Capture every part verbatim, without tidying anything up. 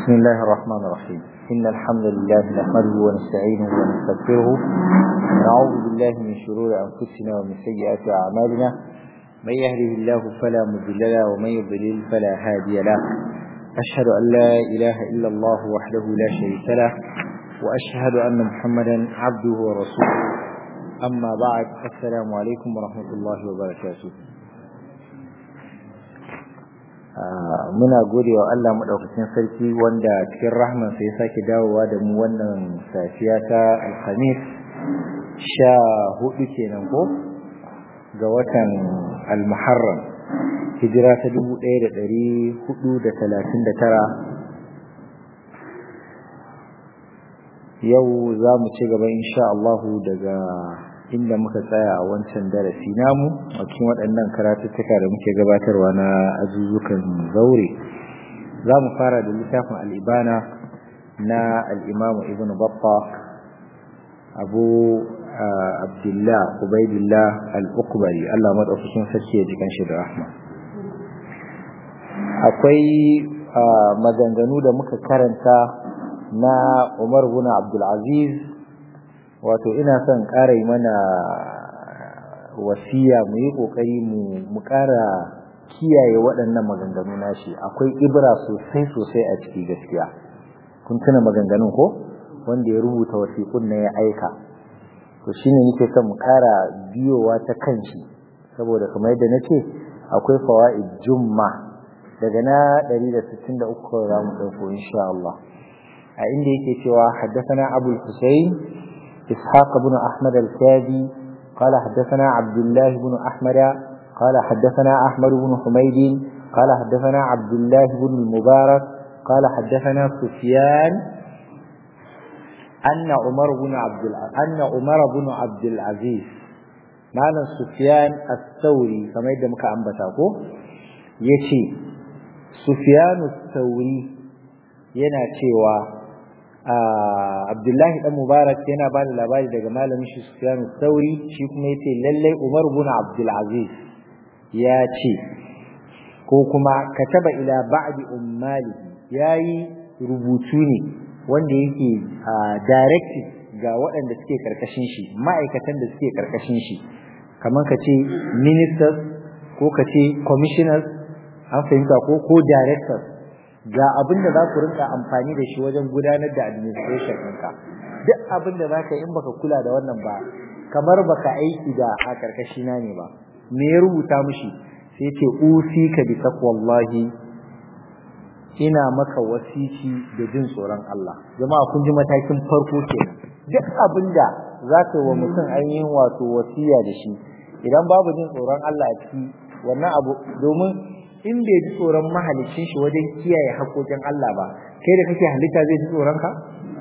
بسم الله الرحمن الرحيم إن الحمد لله نحمده ونستعينه ونستغفره ونعوذ بالله من شرور أنفسنا ومن سيئات أعمالنا من يهده الله فلا مضل له ومن يضلل فلا هادي له أشهد أن لا إله إلا الله وحده لا شريك له وأشهد أن محمدا عبده ورسوله أما بعد السلام عليكم ورحمة الله وبركاته. muna gode wa Allah madaukakin sarki wanda cikin rahman sai ya sake dawowa da mu wannan safiya ta Alhamis sha hudu kenan ko ga watan Al-Muharram hijira ta dubu ɗaya da ɗari hudu da talatin da tara. Yau za mu ci gaba insha Allah daga inda muka tsaya a wancan darasi namu a cikin waɗannan karatuttuka da muke gabatarwa na azuzukan zaure. Za mu fara da littafin al'ibana na al'imamu ibn Battah abu abdullah ubaidillah al'ukbari, Allah maɗaukakin sarki ya ji kanshi da rahma. Akwai maganganu da muka karanta na Umar bin Abdulaziz, wato ina son ƙara yi mana wasiya mu yi ƙoƙari mu ƙara kiyaye waɗannan maganganu nashi. Akwai ibra sosai sosai a ciki gaskiya. Kun tuna maganganun ko wanda ya rubuta wasiƙun na ya aika, to shine nake son mu ƙara biyowa ta kanshi, saboda kamar yadda nace akwai fawaid jumma daga na ɗari da sittin da uku za mu ɗauko insha Allah, a inda yake cewa haddathana Abul Husayn إسحاق بن أحمد الكاذي قال حدثنا عبد الله بن أحمد قال حدثنا أحمد بن حميد قال حدثنا عبد الله بن المبارك قال حدثنا سفيان أن عمر بن عبد أن عمر بن عبد العزيز معنى سفيان الثوري كما يدى مكا أنبتاكو يشي سفيان الثوري يناتي Abdullahi dan Mubarak yana ba da labari daga malamin shi Sufyan al-Thawri, shi kuma yace lalle Umar ibn Abdul Aziz ya ce, ko kuma kataba ila ba'di ummalihi, yayi rubutu ne wanda yake directed ga waɗanda suke karkashin shi, ma'aikatan da suke karkashin shi, kamar ka ce ministers ko ka ce commissioners, an fahimta ko ko directors, ga abin da za ku rinka amfani da shi wajen gudanar da administration ɗinka. Duk abin da za ka yi in baka kula da wannan ba, kamar baka aiki da a karkashina ne ba. Me ya rubuta mishi? Sai ce usika bi taqwallahi, ina maka wasici da jin tsoron Allah. Jama'a kun ji matakin farko kenan. Duk abin da za ka yi wa mutum ainihin wato wasiya da shi, idan babu jin tsoron Allah a ciki, wannan abu, domin in bai ji tsoron mahalicin shi wajen kiyaye haƙoƙin Allah ba, kai da kake halitta zai ji tsoron ka?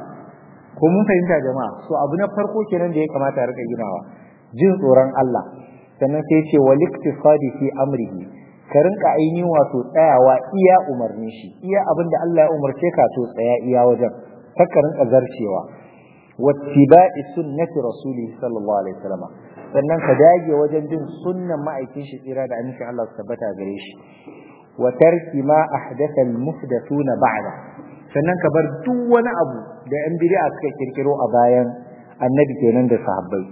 Ko mun fahimta jama'a? So abu na farko kenan da ya kamata a rika ginawa, jin tsoron Allah. Sannan sai ce wal iktisadi fi amrihi, ka rinka ainihin wato tsayawa iya umarnin shi, iya abin da Allah ya umarce ka to tsaya iya wajen, kar ka rinka zarcewa. Wattiba'i sunnati rasulihi sallallahu alaihi wasallam, sannan ka dage wajen bin sunnan ma'aikin shi tsira da amincin Allah su tabbata gare shi. Wa tarki ma ahdatha al-muhdathuna ba'da, sannan ka bar duk wani abu da yan bid'a suka kirkiro a bayan annabi kenan da sahabbai.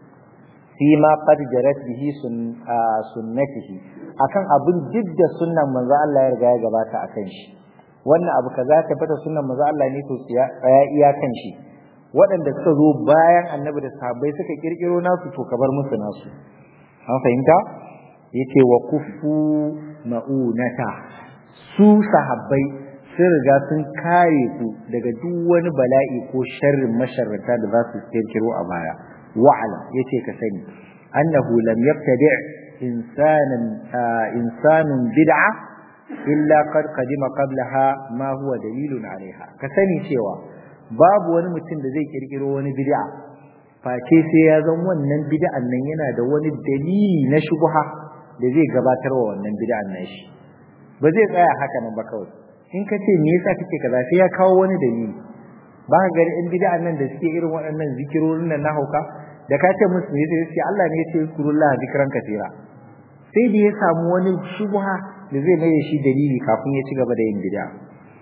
Fi ma qad jarat bihi sunnatihi, akan abin duk da sunnan manzo Allah ya riga ya gabata akan shi. Wannan abu kaza tabbata sunnan manzo Allah ne to tsaya iya kan shi. Waɗanda suka zo bayan annabi da sahabbai suka kirkiro nasu to kabar musu nasu. An fahimta? Yace wa kuffu ma'unata, su sahabbai sun riga sun kare ku daga duk wani bala'i ko sharrin masharrata da za su kirkiro a baya. Wa'ala yace ka sani annahu lam yabtadi' insanan insanun bid'a illa qad qadima qablaha ma huwa dalilun 'alayha. Ka sani cewa babu wani mutum da zai kirkiro wani bid'a face sai ya zan wannan bid'an nan yana da wani dalili na shubha da zai gabatar wa wannan bid'an nan shi. Ba zai tsaya haka nan ba kawai. In ka ce me yasa kake kaza sai ya kawo wani dalili. Ba ka gari in bid'an nan da suke irin waɗannan zikirorin nan na hauka, da ka ce musu ne sai Allah ne ya ce kurullah zikran katira. Sai da ya samu wani shubha da zai mai shi dalili kafin ya ci gaba da yin bid'a.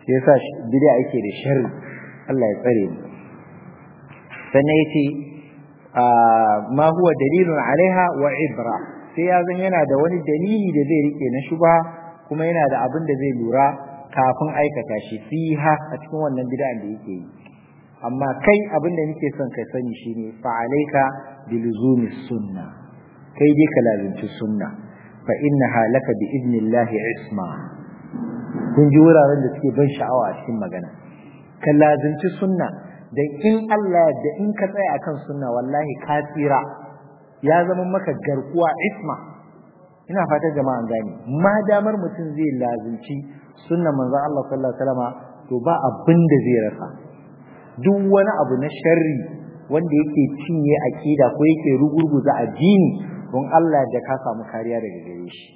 yasa bid'a yake da sharri Allah ya tsare mu sannan yace ma huwa dalilun alaiha wa ibra sai ya zan yana da wani dalili da zai rike na shubha kuma yana da abin da zai lura kafin aikata shi fiha a cikin wannan bid'an da yake yi amma kai abin da nake son ka sani shine fa alayka biluzumi sunna kai dai ka lazimci sunna fa innaha laka bi idnillahi isma kun ji wuraren da suke ban sha'awa a cikin magana ka lazimci sunna da in Allah da in ka tsaya akan sunna wallahi ka tsira ya zama maka garkuwa isma ina fatan jama'an gane ma damar mutum zai lazimci sunnan manzon Allah sallallahu alaihi wasallam to ba abin da zai rasa duk wani abu na sharri wanda yake cinye akida ko yake rugurguza addini don Allah da ka samu kariya daga gare shi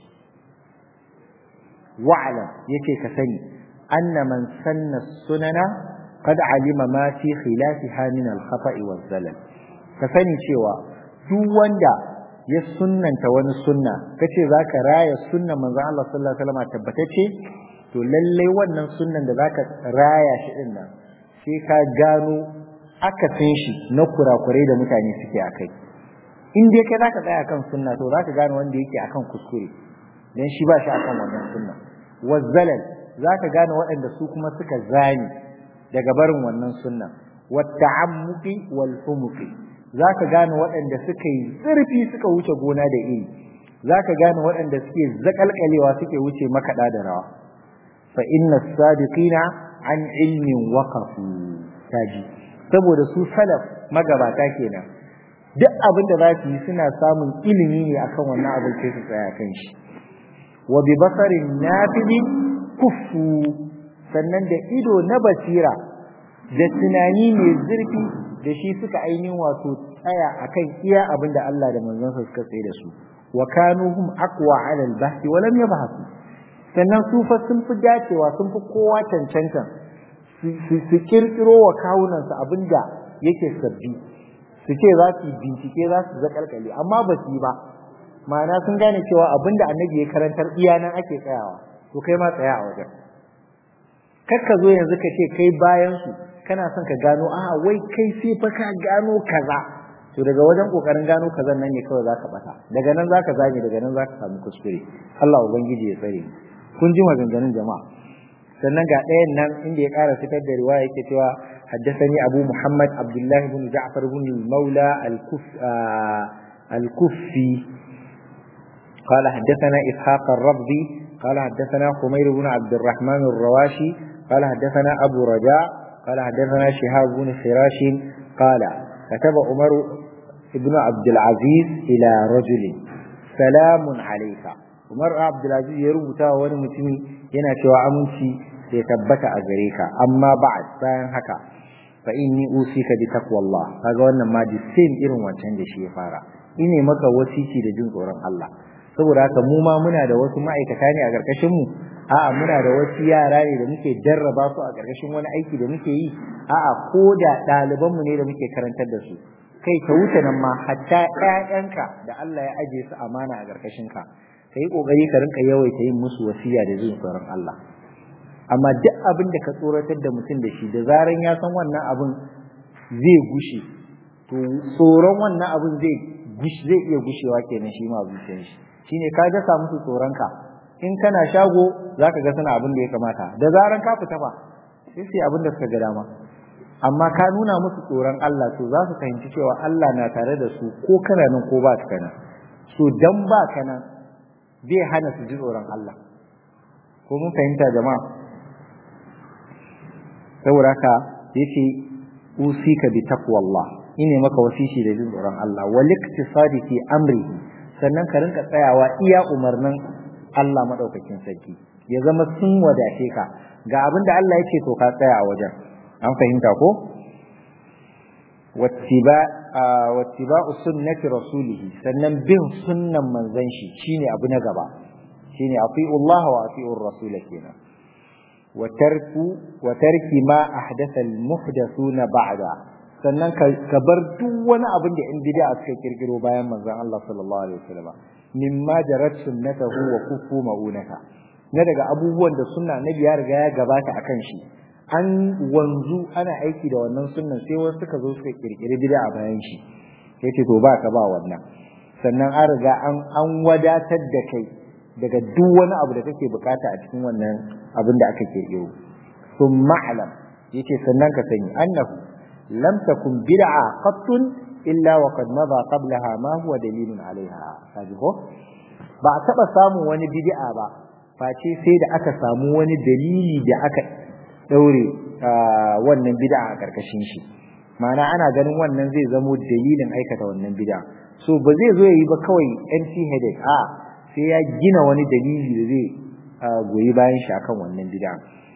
wa'lam yake ka sani anna man sanna sunana qad alima ma fi khilafiha min al-khata'i waz-zalal ka sani cewa duk wanda ya sunnanta wani sunna kace zaka raya sunnan manzon Allah sallallahu alaihi wasallam tabbatacce to lalle wannan sunnan da zaka raya shi din nan sai ka gano akasin shi na kurakurai da mutane suke akai in dai kai zaka tsaya kan sunna to zaka gano wanda yake akan kuskure dan shi ba shi akan wannan sunna wazzalal zaka gano waɗanda su kuma suka zani daga barin wannan sunna watta'ammuqi wal humuqi zaka gano waɗanda suka yi zurfi suka wuce gona da iri zaka gano waɗanda suke zakalkalewa suke wuce makaɗa da rawa fa inna as-sadiqina an ilmin waqafu taji saboda su salaf magabata kenan duk abin da za su yi suna samun ilimi ne akan wannan abin sai su tsaya kan shi wa bi basarin nafidi kufu sannan da ido na basira da tunani mai zurfi da shi suka ainihin wato tsaya akan iya abin da Allah da manzonsa suka tsaye da su wa kanu hum aqwa ala al-bahth wa lam yabhasu sannan su fa sun fi dacewa sun fi kowa cancanta su kirkiro wa kawunansu abinda yake sabbi su ce za su bincike za su zakalkale amma ba su yi ba ma'ana sun gane cewa abinda annabi ya karantar iya nan ake tsayawa to kai ma tsaya a wajen kar ka zo yanzu ka ce kai bayan su kana son ka gano a wai kai sai fa ka gano kaza to daga wajen kokarin gano kazan nan ne kawai zaka bata daga nan zaka zage daga nan zaka samu kuskure Allah ubangiji ya tsare kun ji maganganun jama'a sannan ga ɗayan nan inda ya ƙara fitar da riwaya yake cewa haddathani Abu Muhammad Abdullah ibn Ja'far ibn al-Mawla al-Kuffi قال حدثنا إسحاق الربضي قال حدثنا خمير بن عبد الرحمن الرواشي قال حدثنا أبو رجاء قال حدثنا شهاب بن فراش قال كتب عمر بن عبد العزيز إلى رجل سلام عليك عمر عبد العزيز يربط wani mutumi yana cewa aminci ya tabbata a gare ka amma ba'd bayan haka fa inni usika bi taqwallah kaga wannan ma di same irin wancan da shi ya fara ine maka wasiki da jin tsoron Allah saboda haka mu ma muna da wasu ma'aikata ne a karkashin mu a'a muna da wasu yara ne da muke jarraba su a karkashin wani aiki da muke yi a'a ko da ɗaliban mu ne da muke karantar da su kai ka wuce nan ma hatta ƴaƴanka da Allah ya aje su amana a karkashin ka kai kokari ka rinka yawaita yin musu wasiya da jin tsoron Allah amma duk abin da ka tsoratar da mutum da shi da zaran ya san wannan abin zai gushe to tsoron wannan abin zai gushi zai iya gushewa kenan shi ma zuciyar shi shine ka ga sa musu tsoron ka in kana shago zaka ga suna abin da ya kamata da zaran ka fita ba sai sai abin da suka ga dama amma ka nuna musu tsoron Allah to za su fahimci cewa Allah na tare da su ko kana nan ko ba kana so dan ba kana zai hana su ji tsoron Allah ko mun fahimta jama'a saboda haka yace usika bi taqwallah ine maka wasishi da jin tsoron Allah wal iktisadi fi amrihi sannan ka rinka tsayawa iya umarnin Allah madaukakin sarki ya zama sun wadace ka ga abin da Allah yake to ka tsaya a wajen an fahimta ko wattiba wattiba'u sunnati rasulihi sannan bin sunnan manzon shi shine abu na gaba shine ati'u Allah wa ati'ur rasul kenan wa tarku wa tarki ma ahdatha al-muhdathuna ba'da sannan ka bar duk wani abin da in bid'a suka kirkiro bayan manzon Allah sallallahu alaihi wasallam mimma jarat sunnatahu wa kufu maunaka na daga abubuwan da sunna annabi ya riga ya gabata akan shi an wanzu ana aiki da wannan sunnan sai wasu suka zo suka kirkiri bid'a bayan shi yace to ba ka ba wannan sannan an riga an an wadatar da kai daga duk wani abu da kake bukata a cikin wannan abin da aka kirkiro thumma alam yace sannan ka sani annahu lam takun bid'a qattun illa wa qad madha qablaha ma huwa dalilun alaiha kaji ko ba a taba samun wani bid'a ba face sai da aka samu wani dalili da aka daure wannan bid'a a karkashin shi ma'ana ana ganin wannan zai zamo dalilin aikata wannan bid'a so ba zai zo yayi ba kawai empty headache a sai ya gina wani dalili da zai goyi bayan shi akan wannan bid'a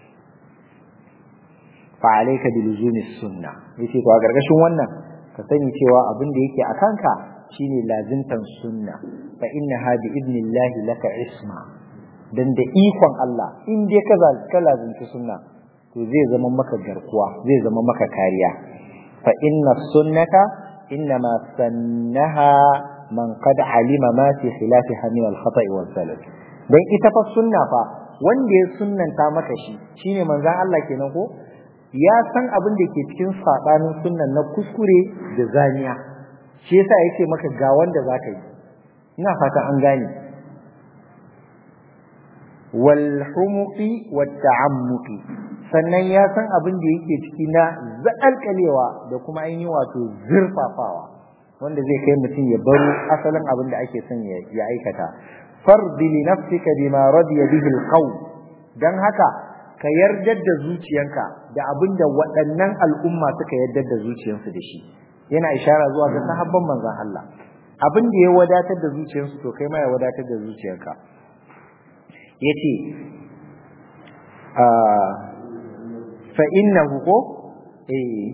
fa alayka bi luzumi sunna yace to a gargashin wannan ka sani cewa abin da yake akanka shine lazimtan sunna fa innaha bi idnillahi laka isma dan da ikon Allah in dai ka ka lazimci sunna to zai zama maka garkuwa zai zama maka kariya fa inna sunnata innama sannaha man qad alima ma fi khilafiha min al-khata'i wal salaf dan ita fa sunna fa wanda ya sunnanta maka shi shine manzon Allah kenan ko ya san abin da ke cikin sabanin sunnan na kuskure da zaniya shi yasa yake maka ga wanda zaka yi ina fata an gane wal humuqi wat ta'ammuqi sannan ya san abin da yake ciki na zakalkalewa da kuma ainihin wato zurfafawa wanda zai kai mutum ya baro asalin abin da ake son ya aikata fardi li nafsika bima radiya bihi alqawl dan haka ka yardar da zuciyanka da abin da waɗannan al'umma suka yardar da zuciyansu da shi yana ishara zuwa ga sahabban manzon Allah abin da ya wadatar da zuciyansu to kai ma ya wadatar da zuciyanka yace a fa innahu ko eh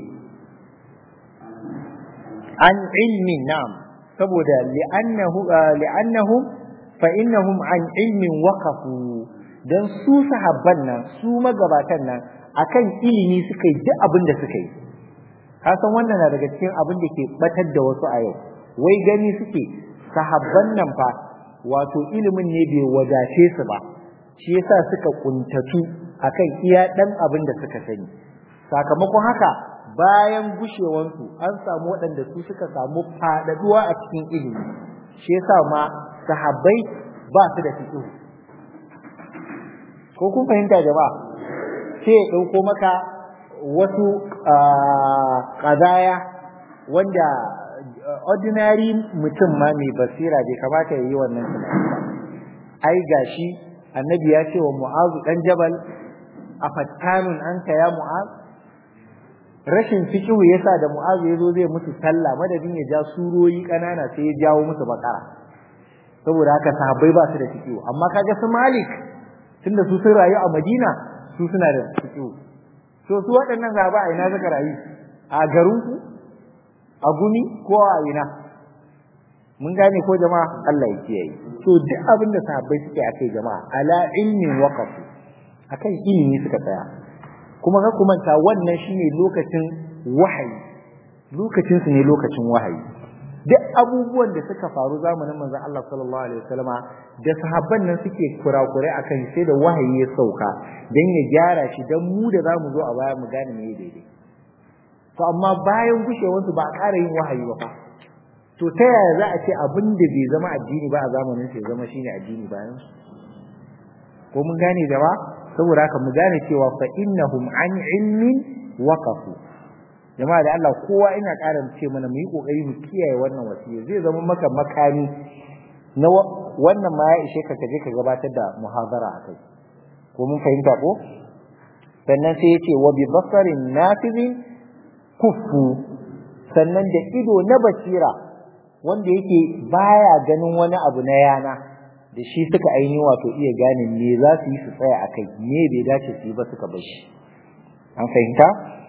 an ilmi na'am saboda li'annahu li'annahum fa innahum an ilmin waqafu dan su sahabban nan su magabatan nan akan ilimi suka yi duk abin da suka yi ka san wannan na daga cikin abin da ke batar da wasu a yau wai gani suke sahabban nan fa wato ilimin ne bai wadace su ba shi yasa suka kuntatu akan iya dan abin da suka sani sakamakon haka bayan gushewansu an samu waɗanda su suka samu faɗaɗuwa a cikin ilimi shi yasa ma sahabbai ba su da fiqh ko kun fahimta jama'a sai ya ɗauko maka wasu ƙazaya wanda ordinary mutum ma mai basira bai kamata ya yi wannan tunani ba ai gashi annabi ya ce wa mu'azu dan jabal afattanun anka ya mu'az rashin fiqhu yasa da mu'azu yazo zai musu sallah madadin ya ja surori kanana sai ya jawo musu bakara saboda haka sahabbai ba su da fiqhu amma kaga su malik tunda su sun rayu a madina su suna da fiqhu to su waɗannan zaba a ina suka rayu a garin ku a gumi ko a ina mun gane ko jama'a Allah ya kiyaye to duk abin da sahabbai suke akai jama'a ala ilmin waqaf akan ilimi suka tsaya kuma ka kuma ta wannan shine lokacin wahayi lokacin su ne lokacin wahayi duk abubuwan da suka faru zamanin manzon Allah sallallahu alaihi wasallama da sahabban nan suke kurakure akan sai da wahayi ya sauka dan ya gyara shi dan mu da zamu zo a baya mu gane me daidai to amma bayan gushewar su ba a ƙara yin wahayi ba fa to ta yaya za a ce abin da bai zama addini ba a zamanin sai zama shine addini bayan su ko mun gane da ba saboda haka mu gane cewa fa innahum an ilmin waqafu jama'a da Allah kowa ina ƙara ce mana mu yi kokari mu kiyaye wannan wasiya zai zama maka makami na wannan ma ya ishe ka kaje ka gabatar da muhadara akai ko mun fahimta ko sannan sai yace wa bi basarin nafizin kufu sannan da ido na basira wanda yake baya ganin wani abu na yana da shi suka aini wato iya gane me za su yi su tsaya akai me bai dace su yi ba suka bar shi an fahimta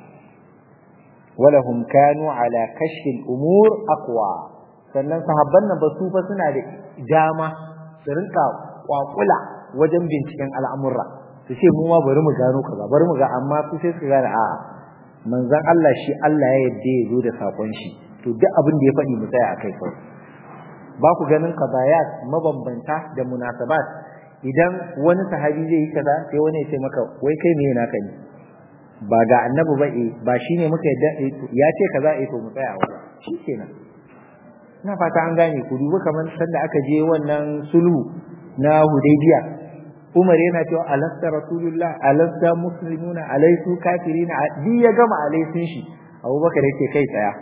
walahum kanu ala kashfi al-umur aqwa sannan sahabban nan ba su fa suna da dama su rinka kwakula wajen binciken al'amura su ce mu ma bari mu gano kaza bari mu ga amma su sai su gane a'a manzon Allah shi Allah ya yadda ya zo da sakon shi to duk abin da ya faɗi mu tsaya akai kawai ba ku ganin qadayat mabambanta da munasabat idan wani sahabi zai yi kaza sai wani ya ce maka wai kai me naka ne ba ga annabi ba eh ba shine muka yadda ya ce kaza eh to mu tsaya wa shikenan ina fata an gane ku duba kamar sanda aka je wannan sulhu na Hudaybiya Umar yana cewa alasta rasulullah alasta muslimuna alaisu kafirina di ya gama alaisun shi Abubakar yake kai tsaya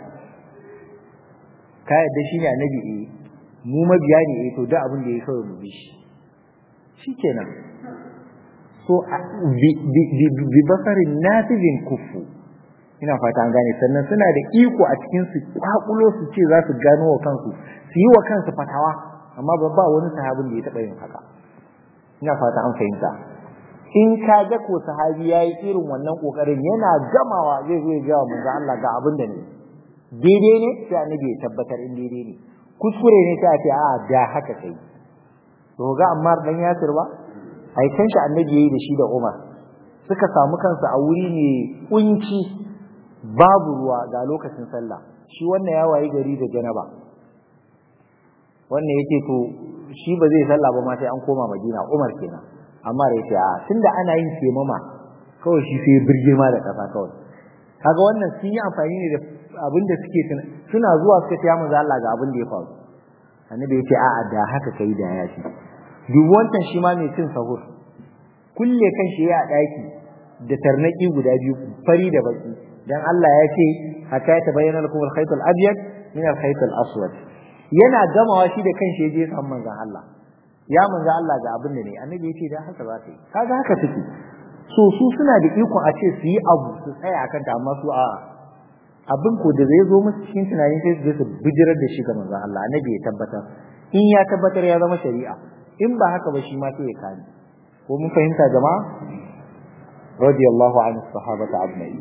ka yadda shine annabi eh mu mabiya ne eh to da abin da yake kawai mu bi shi shikenan so bi basarin nasibin kufu ina fata an gane sannan suna da iko a cikin su kwakulo su ce za su gano wa kansu su yi wa kansu fatawa amma ba ba wani sahabin da ya taba yin haka ina fata an fahimta in ka ga ko sahabi yayi irin wannan kokarin yana gamawa zai zo ya ga manzo Allah ga abin da ne daidai ne sai annabi ya tabbatar in daidai ne kuskure ne sai a ce a da haka kai to ga Ammar dan Yasir ba ai kan shi annabi yayi da shi da Umar suka samu kansu a wuri ne kunci babu ruwa ga lokacin sallah shi wannan ya wayi gari da janaba wannan yake to shi ba zai sallah ba ma sai an koma Madina Umar kenan amma da yake a tunda ana yin kemama kawai shi sai birgima da kasa kawai kaga wannan sun yi amfani ne da abin da suke suna zuwa suka ce ya manzo Allah ga abin da ya faru annabi ya ce a'a da haka kai da ya shi duk wancan shi ma mai cin sahur kulle kan shi ya daki da tarnaki guda biyu fari da baki dan Allah ya ce hatta ta bayyana lakum al-khayt al-abyad min al-khayt al-aswad yana gamawa shi da kanshi yaje san manzon Allah ya manzon Allah ga abin da ne annabi ya ce da haka za ta yi kaga haka take so su suna da iko a ce su yi abu su tsaya akan ta amma su a'a abin ko da zai zo musu cikin tunanin sai su je su bijirar da shi ga manzon Allah annabi ya tabbatar in ya tabbatar ya zama shari'a in ba haka ba shi ma sai ya kani ko mun fahimta jama'a radiyallahu anhu sahabata ajma'in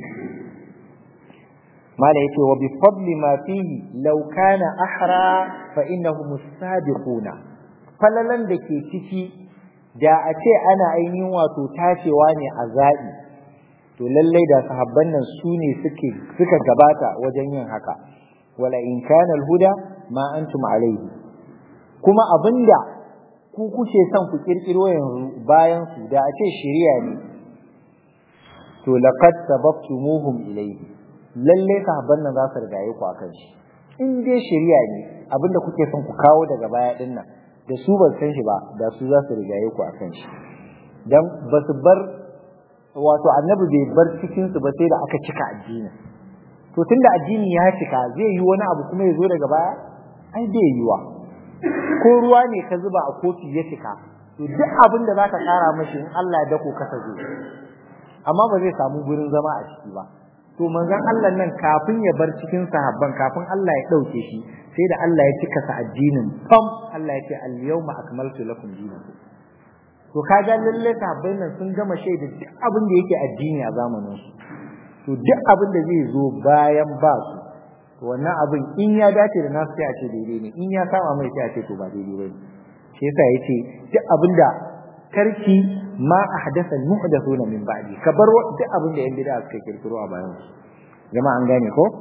mala yace wa bi fadli ma fihi law kana ahra fa innahum as-sabiquna falalan da ke ciki da a ce ana ainihin wato tacewa ne a zabi to lallai da sahabban nan su ne suke suka gabata wajen yin haka wala in kana al-huda ma antum alayhi kuma abinda ku kuke son ku kirkiro yanzu bayan su da a ce shari'a ne to laqad sabaqtumuhum ilayhi lalle sahabban nan za su rigaye ku akan shi in dai shari'a ne abinda kuke son ku kawo daga baya din nan da su ban san shi ba da su za su rigaye ku akan shi dan ba su bar wato annabi bai bar cikin su ba sai da aka cika addini to tunda addini ya cika zai yi wani abu kuma ya zo daga baya ai bai yiwa ko ruwa ne ka zuba a kofi ya cika to duk abin da zaka kara mashi in Allah ya dako ka zo amma ba zai samu gurin zama a ciki ba to manzon Allah nan kafin ya bar cikin sahabban kafin Allah ya dauke shi sai da Allah ya cika sa addinin fam Allah ya ce al-yawma akmaltu lakum dinakum to kaga lalle sahabbai nan sun gama shaida duk abin da yake addini a zamanin su to duk abin da zai zo bayan ba su to wannan abin in ya dace da nasu sai a ce daidai ne in ya saba mai sai a ce to ba daidai bane shi yasa yace duk abin da karki ma ahdatha al-muhdathuna min ba'di kabar duk abin da yan bid'a suka kirkiro a bayan su jama'a an gane ko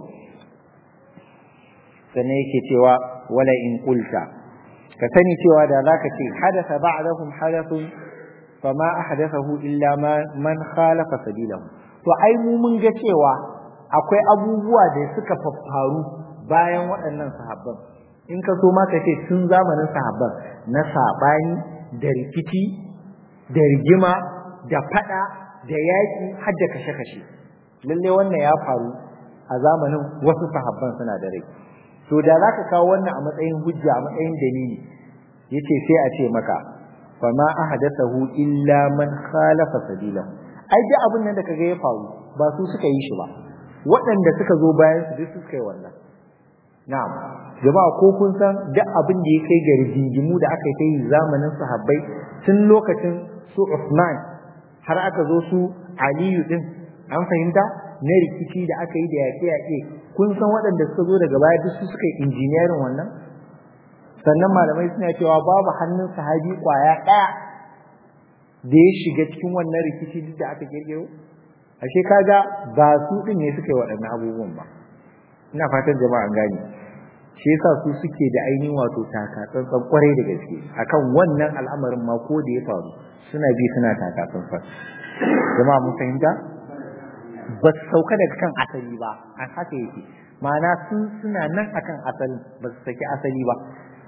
sannan yake cewa wala in qulta ka sani cewa da zaka ce hadatha ba'dahum hadathun fama ahdathahu illa man khalafa sabilahu to ai mu mun ga cewa akwai abubuwa da suka faffaru bayan waɗannan sahabban in ka so ma ka ce tun zamanin sahabban na sabani da rikici da rigima da fada da yaki har da kashe-kashe lalle wannan ya faru a zamanin wasu sahabban suna da rai to da zaka kawo wannan a matsayin hujja a matsayin dalili yace sai a ce maka fama ahdathahu illa man khalafa sabilahu ai duk abin nan da kaga ya faru ba su suka yi shi ba waɗanda suka zo bayan su duk suka yi wannan na'am jama'a ko kun san duk abin da ya kai ga rigingimu da aka yi zamanin sahabbai tun lokacin su Uthman har aka zo su Aliyu din an fahimta na rikici da aka yi da yaƙe-yaƙe kun san waɗanda suka zo daga baya duk su suka yi injiniyarin wannan sannan malamai suna cewa babu hannun sahabi kwaya ɗaya da ya shiga cikin wannan rikici duk da aka kirkiro ashe kaga ba su din ne suka yi waɗannan abubuwan ba ina fatan jama'a an gane shi yasa su suke da ainihin wato taka tsantsan kwarai da gaske akan wannan al'amarin ma ko da ya faru suna bi suna taka tsantsan. Jama'a mun fahimta? Ba su sauka daga kan asali ba, a haka yake. Ma'ana sun suna nan akan asali, ba su saki asali ba.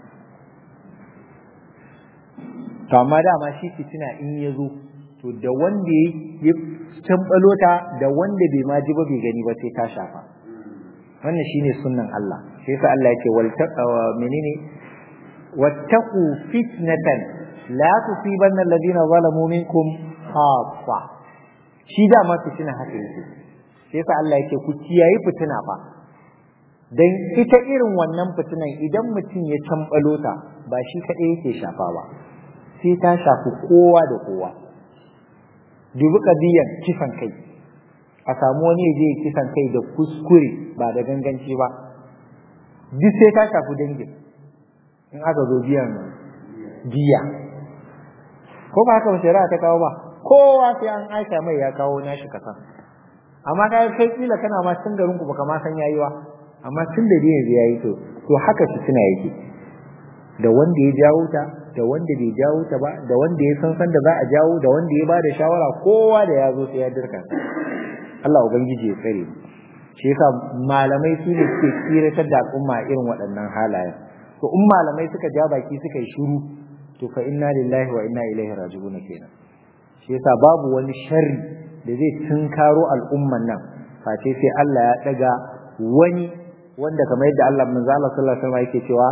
To amma dama shi fitina in ya zo, to da wanda ya tambalo ta da wanda bai ma ji ba bai gani ba sai ta shafa. Wannan shine sunnan Allah. Sai sa Allah yake wal taqwa menene wattaqu fitnatan la tusibanna alladhina zalamu minkum khaffa. Shi da ma fitina haka yake. Sai sa Allah yake ku kiyaye fitina fa. Dan ita irin wannan fitinan idan mutum ya tambalo ta ba shi kadai yake shafa ba. Sai ta shafi kowa da kowa. Dubi kadiyan kisan kai. A samu wani ya je kisan kai da kuskure ba da ganganci ba. Duk sai ta shafi dangin. In aka zo biyan diya. Ko ba haka ba shari'a ta kawo ba. Kowa sai an aika mai ya kawo nashi kasan. Amma kai kai kila kana ma tun garin ku baka ma san yayi ba. Amma tun da dai yanzu yayi to to haka shi tuna yake. Da wanda ya jawo ta, da wanda bai jawo ta ba, da wanda ya san san da za a jawo, da wanda ya bada shawara, kowa da ya zo sai ya dirka. Allah ubangiji ya tsare mu. Shi yasa malamai su ne suke tsiratar da al'umma irin waɗannan halayen. To in malamai suka ja baki suka yi shiru, to fa inna lillahi wa inna ilaihi raji'un kenan. Shi yasa babu wani sharri da zai tunkaro al'umman nan face sai Allah ya daga wani wanda kamar yadda Allah manzo Allah sallallahu alaihi wasallam yake cewa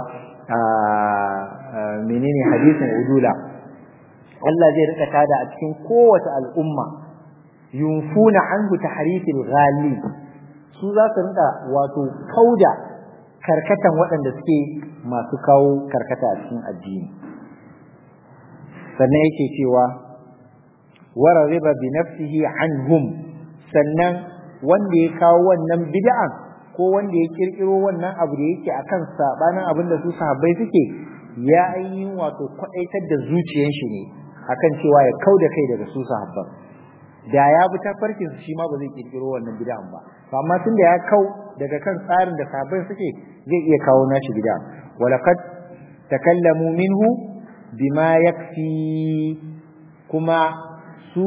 menene hadisin udula Allah zai rika tada a cikin kowace al'umma yunfuna anhu tahrifil ghalib su za su rinka wato kauda karkatan waɗanda suke masu kawo karkata a cikin addini. Sannan yake cewa wara riba bi nafsihi anhum, sannan wanda ya kawo wannan bid'an ko wanda ya kirkiro wannan abu da yake akan sabanin abin da su sahabbai suke, ya ainihin wato kwadaitar da zuciyar shi ne akan cewa ya kauda kai daga su sahabban. Da ya bi ta farkin shi ma ba zai kirkiro wannan bid'an ba. Amma tunda ya kau daga kan tsarin da sahabbai suke, zai iya kawo nashi bid'a. Walaqad takallamu minhu bima yakfi, kuma su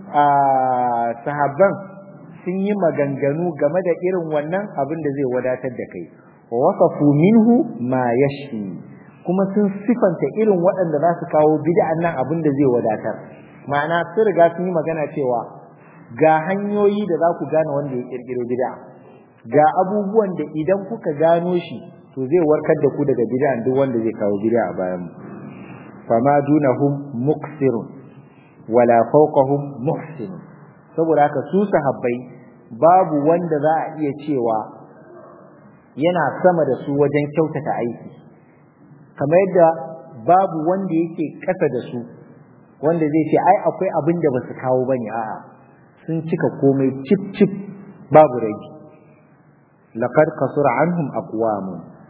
sahabban sun yi maganganu game da irin wannan abin da zai wadatar da kai. Wa wasafu minhu ma yashfi, kuma sun sifanta irin waɗanda za su kawo bid'an nan abin da zai wadatar. Ma'ana sun riga sun yi magana cewa ga hanyoyi da za ku gane wanda ya kirkiro bid'a, ga abubuwan da idan kuka gano shi to zai warkar da ku daga bid'an duk wanda zai kawo bid'a a bayan mu. Fama dunahum muqsirun wala fawqahum muhsin. Saboda haka su sahabbai babu wanda za a iya cewa yana sama da su wajen kyautata aiki, kamar yadda babu wanda yake ƙasa da su wanda zai ce ai akwai abin da basu kawo bane. A'a, sun cika komai cip cip babu rage. laqad qasura anhum aqwam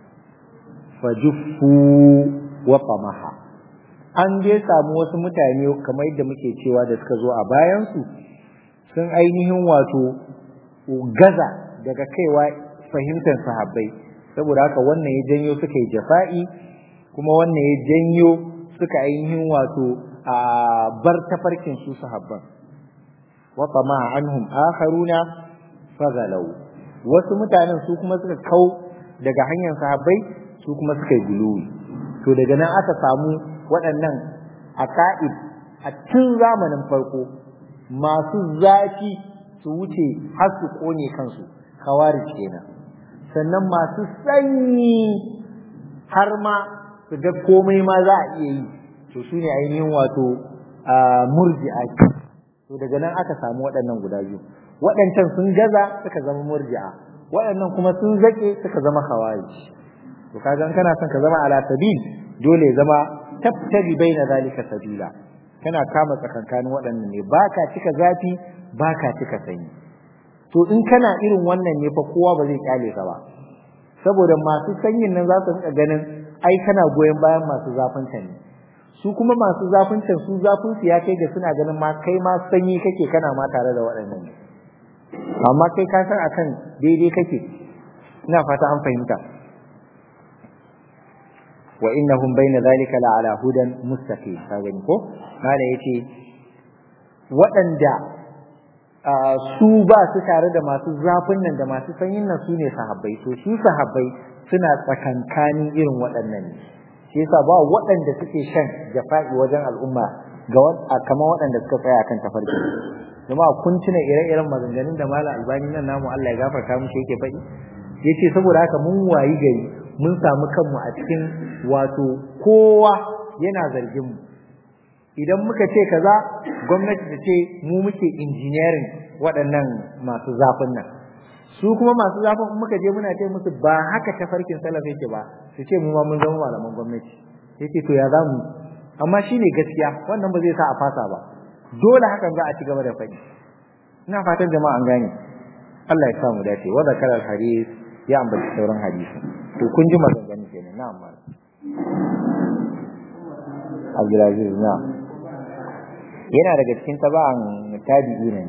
fajuffu wa qamaha. An je samu wasu mutane kamar yadda muke cewa da suka zo a bayan su sun ainihin wato gaza daga kaiwa fahimtar sahabbai, saboda haka wannan ya janyo suka yi jafa'i, kuma wannan ya janyo suka ainihin wato a bar tafarkin su sahabban. wa qama anhum akharuna fagalaw, wasu mutanen su kuma suka kau daga hanyar sahabbai, su kuma suka yi guluwi. To daga nan aka samu waɗannan aqaid a tun zamanin farko masu zafi su wuce har su kone kansu, khawarij kenan. Sannan masu sanyi har ma su ga komai ma za a iya yi, to su ne ainihin wato murji'a. To daga nan aka samu waɗannan guda biyu. Waɗancan sun gaza suka zama murji'a, waɗannan kuma sun zake suka zama khawarij. To kaga kana son ka zama ala sabil, dole zama tabtari baina zalika sabila, kana kama tsakankanin waɗannan ne, baka cika zafi baka cika sanyi. To in kana irin wannan ne fa kowa ba zai kyale ka ba, saboda masu sanyin nan za su rika ganin ai kana goyen bayan masu zafin ta ne, su kuma masu zafin can su zafin su ya kai ga suna ganin ma kai ma sanyi kake, kana ma tare da waɗannan ne, amma kai ka san akan daidai kake. Ina fata an fahimta. wa innahum bayna dhalika la ala hudan mustaqim ka gani ko mala yace waɗanda su ba su tare da masu zafin nan da masu sanyin nan su ne sahabbai to su sahabbai suna tsakankanin irin waɗannan ne shi yasa ba waɗanda suke shan jafa'i wajen al'umma ga kamar waɗanda suka tsaya kan tafarkin jama'a kun tuna ire-iren maganganun da malam albani nan namu Allah ya gafarta mushi yake faɗi yace saboda haka mun wayi gari mun samu kanmu a cikin wato kowa yana zargin mu idan muka ce kaza gwamnati ta ce mu muke engineering waɗannan masu zafin nan su kuma masu zafin muka je muna ce musu ba haka tafarkin salaf yake ba su ce mu ma mun zama malaman gwamnati yace to ya zamu amma shine gaskiya wannan ba zai sa a fasa ba dole hakan za a ci gaba da faɗi ina fatan jama'a an gane Allah ya sa mu dace wa zakara al-hadith ya ambaci sauran hadisi to kun ji maganganu kenan na amma Abdulaziz na yana daga cikin taba'an tabi'i ne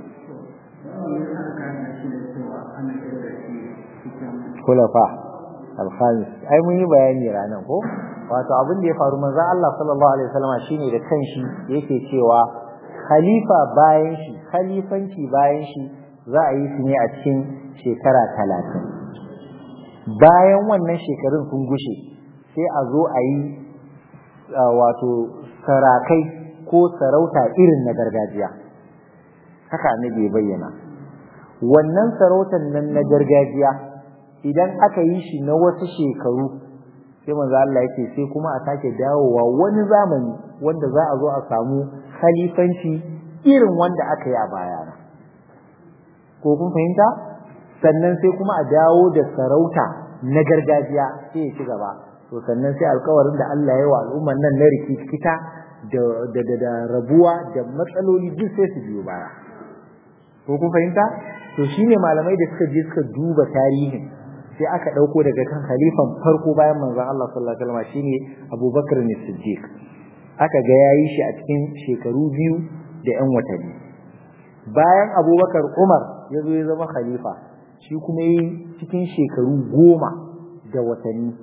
khulafa al-khamis ai mun yi bayani ranan ko wato abin da ya faru manzon Allah sallallahu alaihi wasallam shine da kanshi yake cewa khalifa bayan shi khalifanci bayan shi za a yi su ne a cikin shekara talatin bayan wannan shekarun sun gushe sai a zo a yi wato sarakai ko sarauta irin na gargajiya haka annabi ya bayyana wannan sarautan nan na gargajiya idan aka yi shi na wasu shekaru sai manzo Allah yake sai kuma a sake dawowa wani zamani wanda za a zo a samu khalifanci irin wanda aka yi a baya ko kun fahimta sannan sai kuma a dawo da sarauta na gargajiya sai ya ci gaba to sannan sai alƙawarin da Allah ya yi wa al'umman nan na rikita da da da rabuwa da matsaloli duk sai su biyo baya ko kun fahimta to shine malamai da suka je suka duba tarihin sai aka dauko daga kan khalifan farko bayan manzon Allah sallallahu alaihi wasallam shine Abubakar as-Siddiq aka ga yayi shi a cikin shekaru biyu da ƴan watanni bayan Abubakar Umar ya zo ya zama khalifa shi kuma yi cikin shekaru goma da watanni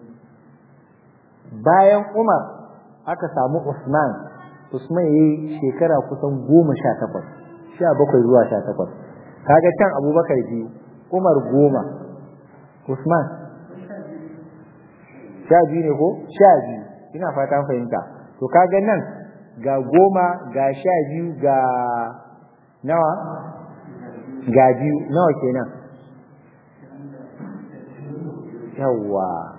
bayan Umar aka samu Usman Usman yayi shekara kusan goma sha takwas sha bakwai zuwa sha takwas kaga can Abubakar biyu Umar goma Usman sha biyu ne ko sha biyu ina fata fahimta to kaga nan ga goma ga sha biyu ga nawa ga biyu nawa kenan yawa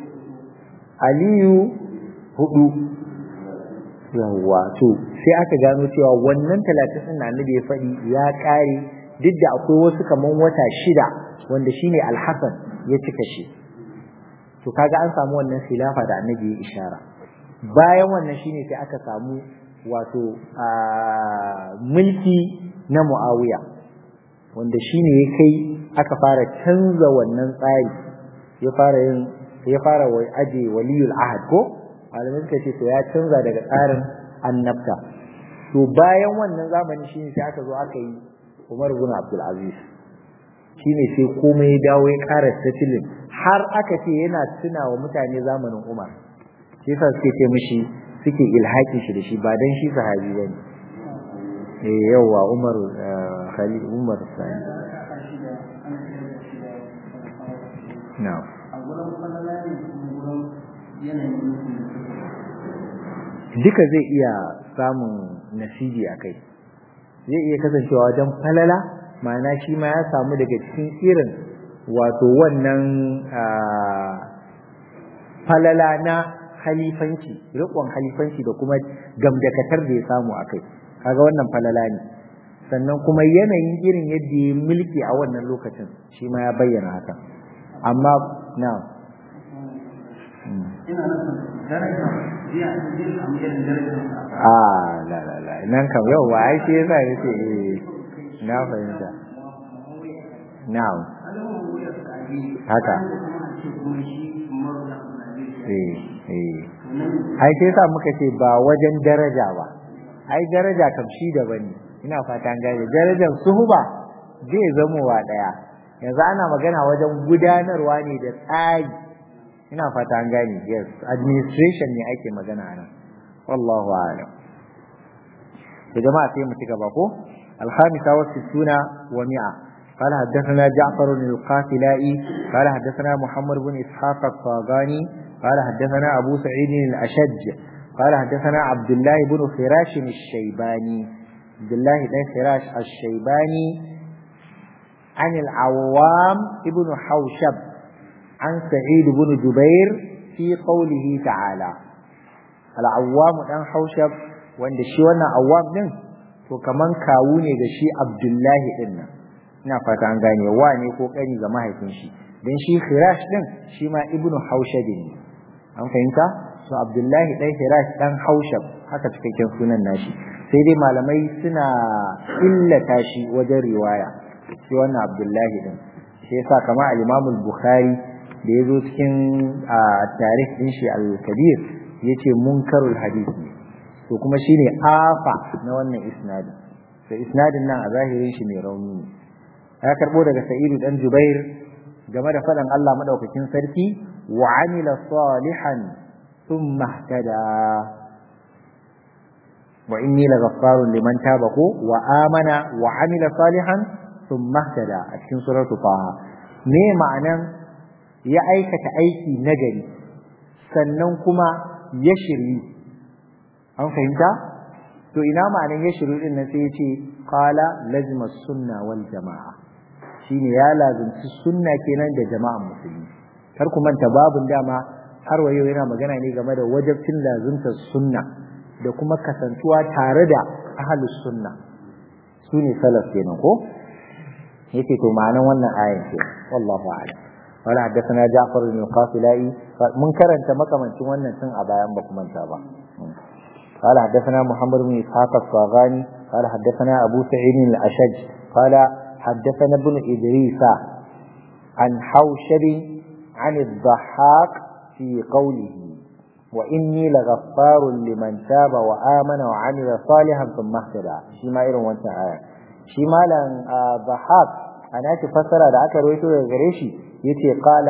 Aliyu hudu yawa to sai aka gano cewa wannan talatin din annabi ya faɗi ya kare duk da akwai wasu kaman wata shida wanda shine Al-Hasan ya cika shi to kaga an samu wannan khilafa da annabi ya ishara bayan wannan shine sai aka samu wato mulki na Muawiya wanda shine ya kai aka fara canza wannan tsari ya fara yin ya fara wai aje waliyul ahad ko malamai suka ce to ya canza daga tsarin annabta to bayan wannan zamani shine sai aka zo aka yi Umar ibn Abdul Aziz shine sai komai ya dawo ya ƙara settling har aka ce yana tuna wa mutane zamanin Umar shi yasa suke ce mishi suke ilhaki shi da shi ba dan shi sahabi bane eh yawa Umar Khalid Umar sai na'am duka zai iya samun nasibi a kai zai iya kasancewa wajen falala ma'ana shi ma ya samu daga cikin irin wato wannan falala na halifanci riƙon halifanci da kuma gamdakatar da ya samu a kai kaga wannan falala ne sannan kuma yanayin irin yadda ya mulki a wannan lokacin shi ma ya bayyana haka amma na a la la la nan kam yau ba ai shi yasa yace eh na fahimta na'am haka eh eh ai sai sa muka ce ba wajen daraja ba ai daraja kam shi daban ne ina fatan gane darajar suhuba zai zama wa daya yanzu ana magana wajen gudanarwa ne da tsari ina fata an gane. Yes, administration ne ake magana nan. Wallahu a'lam. to jama'a sai mu ci gaba ko al-khamisa wa sittuna wa mi'a قال حدثنا جعفر القافلائي قال حدثنا محمد بن إسحاق الطاغاني قال حدثنا أبو سعيد الأشج قال حدثنا عبد الله بن فراش الشيباني عبد الله بن فراش الشيباني عن العوام ابن حوشب عن سعيد بن جبير في قوله تعالى العوام بن حوشب وان شي wannan awam din to kaman kawu ne ga shi Abdullahi din nan ina fata an gane wa ne ko kani ga mahaifin shi dan shi Khirash din shi ma ibnu Haushab ne an fahimta so Abdullahi dan Khirash dan Haushab haka cikakken sunan nashi sai dai malamai suna illata shi wajen riwaya shi wannan Abdullahi din shi yasa kamar al-Imam al-Bukhari da yazo cikin tarikh din shi al-Kabir yace munkarul hadith to kuma shine afa na wannan isnadin so isnadin nan a zahirin shi mai rauni ne ya karbo daga Sa'id dan Jubair game da fadan Allah madaukakin sarki wa amila salihan thumma ihtada wa inni laghaffarun liman taba ko wa amana wa amila salihan thumma ihtada a cikin suratul Taha me ma'anan ya aikata aiki nagari sannan kuma ya shiryu an fahimta to ina ma'anan ya shiryu din nan sai ya ce qala lazima sunna wal jamaa shine ya lazimci sunna kenan da jama'an musulmi kar ku manta babun dama har wayo yana magana ne game da wajibcin lazimtar sunna da kuma kasantuwa tare da ahlus sunna sune salaf kenan ko yake to ma'anan wannan ayan ce wallahu a'lam wala haddathana Ja'far bin Qasilai mun karanta makamancin wannan tun a bayan ba ku manta ba قال حدثنا محمد بن إسحاق الصاغاني قال حدثنا أبو سعيد الأشج قال حدثنا ابن إدريس عن حوشب عن الضحاك في قوله وإني لغفار لمن تاب وآمن وعمل صالحا ثم اهتدى شيما إيرون وانت آية شيما لن ضحاك أنا تفسر دعك رويته غريشي يتي قال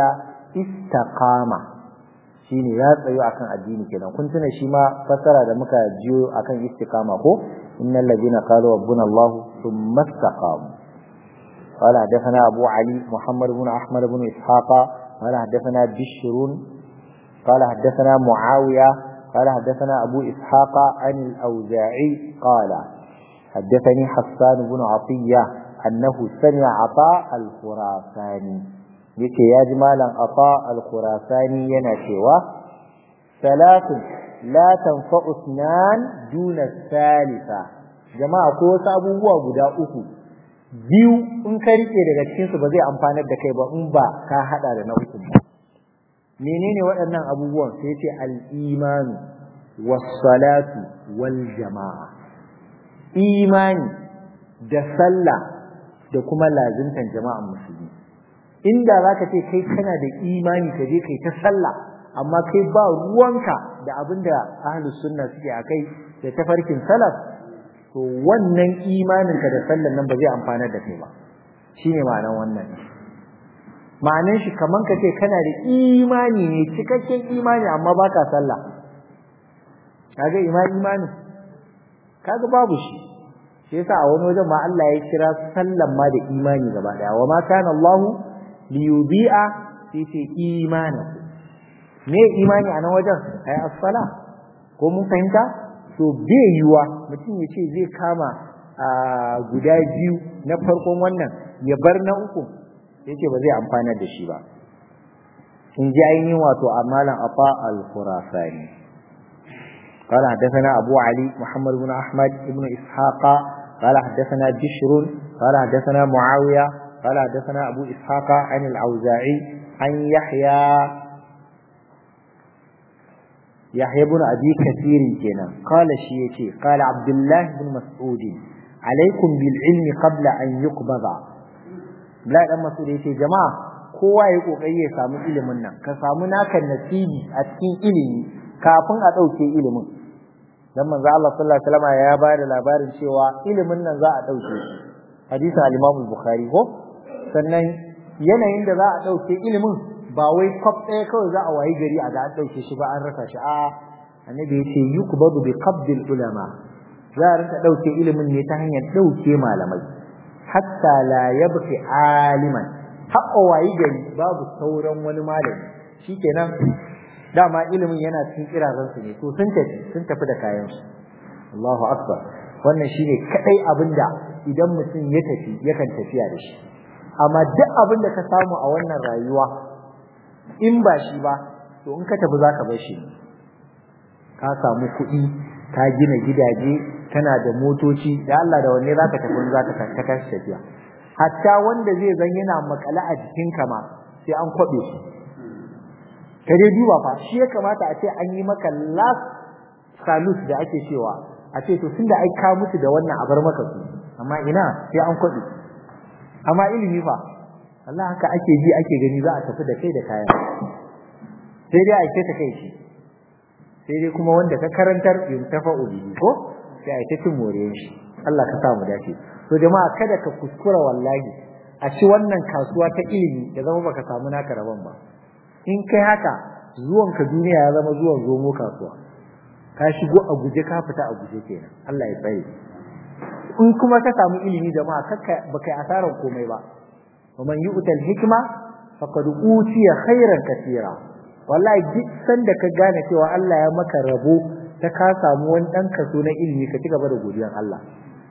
استقام shine ya tsayo akan addini kenan kun tuna shi ma fasara da muka jiyo akan istiqama ko innal ladina qalu rabbuna allah thumma istaqamu qala hadathana abu ali muhammad ibn ahmad ibn ishaqa qala hadathana bishr qala hadathana muawiya qala hadathana abu ishaqa an al-awza'i qala hadathani hassan ibn atiyya annahu sami'a ata al-khurasani yake ya ji malam Ata al-Khurasani yana cewa salatun la tanfa'u ithnan duna thalitha jama'a ko wasu abubuwa guda uku biyu in ka rike daga cikin su ba zai amfanar da kai ba in ba ka hada da na uku ba menene waɗannan abubuwan sai yace al-iman was-salatu wal jama'a imani da sallah da kuma lazimtan jama'an musulmi inda zaka ce kai kana da imani ka je kai ta sallah amma kai ba ruwanka da abinda ahlus sunna suke akai da tafarkin salaf to wannan imanin ka da sallan nan ba zai amfana da kai ba shine ma'anar wannan ma'anar shi kaman kace kana da imani ne cikakken imani amma baka sallah kaga imani imani kaga babu shi shi yasa a wani wajen ma Allah ya kira sallan ma da imani gaba daya wa ma kana Allahu liyubi'a sai ce imani me imani a nan wajen ai as-sala ko mun fahimta to bai yiwa mutum ya ce zai kama a guda biyu na farkon wannan ya bar na uku yace ba zai amfana da shi ba in ji ainihin wato amalan afa al-khurasani قال حدثنا أبو علي محمد بن أحمد بن إسحاق قال حدثنا بشر قال حدثنا معاوية قال حدثنا أبو إسحاق عن الأوزاعي عن يحيى يحيى بن أبي كثير كنا قال شيئتي قال عبد الله بن مسعود عليكم بالعلم قبل أن يقبض لا لما مسعود يتي جماعة kowa ya kokari ya samu ilimin nan ka samu naka nasibi a cikin ilimi kafin a dauke ilimin dan manzo Allah sallallahu alaihi wasallam ya ba da labarin cewa ilimin nan za a dauke shi hadisin al-Imam al-Bukhari ko sannan yanayin da za a ɗauke ilimin ba wai kwaf ɗaya kawai za a wayi gari a ga an ɗauke shi ba an rasa shi a annabi ya ce yukbadu bi qabdil ulama za a rinka ɗauke ilimin ne ta hanyar ɗauke malamai hatta la yabqi aliman haƙa wayi gari babu sauran wani malami shikenan dama ilimin yana cikin kirazansu ne to sun tafi sun tafi da kayansu Allahu akbar wannan shine kadai abinda idan mutum ya tafi yakan tafiya da shi amma duk abinda ka samu a wannan rayuwa in ba shi ba to in ka tafi zaka bar shi ka samu kuɗi ka gina gidaje kana da motoci da Allah da wanne zaka tafi zaka ta kashi tafiya hatta wanda zai zan yana makale a jikinka ma sai an kwabe shi ka dai duba fa shi ya kamata a ce an yi maka last salute da ake cewa a ce to tunda ai ka mutu da wannan a bar maka su amma ina sai an kwabe amma ilimi fa Allah haka ake ji ake gani za a tafi da kai da kaya sai dai a ce ta kai shi sai dai kuma wanda ka karantar yin tafa'u bihi ko sai a ce tun more shi Allah ka sa mu dace to jama'a kada ka kuskura wallahi a ci wannan kasuwa ta ilimi da zama baka samu naka rabon ba in kai haka zuwanka duniya ya zama zuwan zomo kasuwa ka shigo a guje ka fita a guje kenan Allah ya tsare in kuma ka samu ilimi jama'a kakka baka asaran komai ba wa man yu'tal hikma faqad utiya khairan katira wallahi duk sanda ka gane cewa Allah ya maka rabo ta ka samu wani dan kaso na ilimi ka ci gaba da godiyar Allah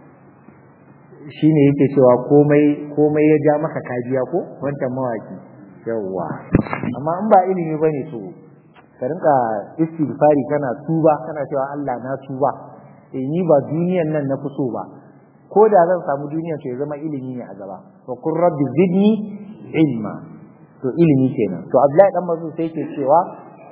shine yake cewa komai komai ya ja maka kajiya ko wancan mawaki yawwa amma in ba ilimi bane to ka rinka istighfari kana tuba kana cewa Allah na tuba eh ni ba duniyan nan na so ba ko da zan samu duniya to ya zama ilimi ne a gaba wa qur rabbi zidni ilma to ilimi kenan to Abdullahi dan Mas'ud sai yake cewa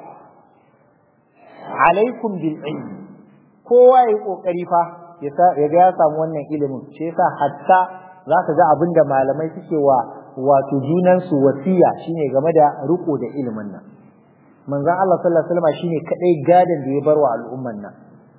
alaikum bil ilmi kowa yayi kokari fa ya ga ya samu wannan ilimin shi yasa hatta zaka ga abinda malamai suke wa wato junansu wasiya shine game da riko da ilimin nan manzon Allah sallallahu alaihi wasallam shine kadai gadan da ya barwa al'umman nan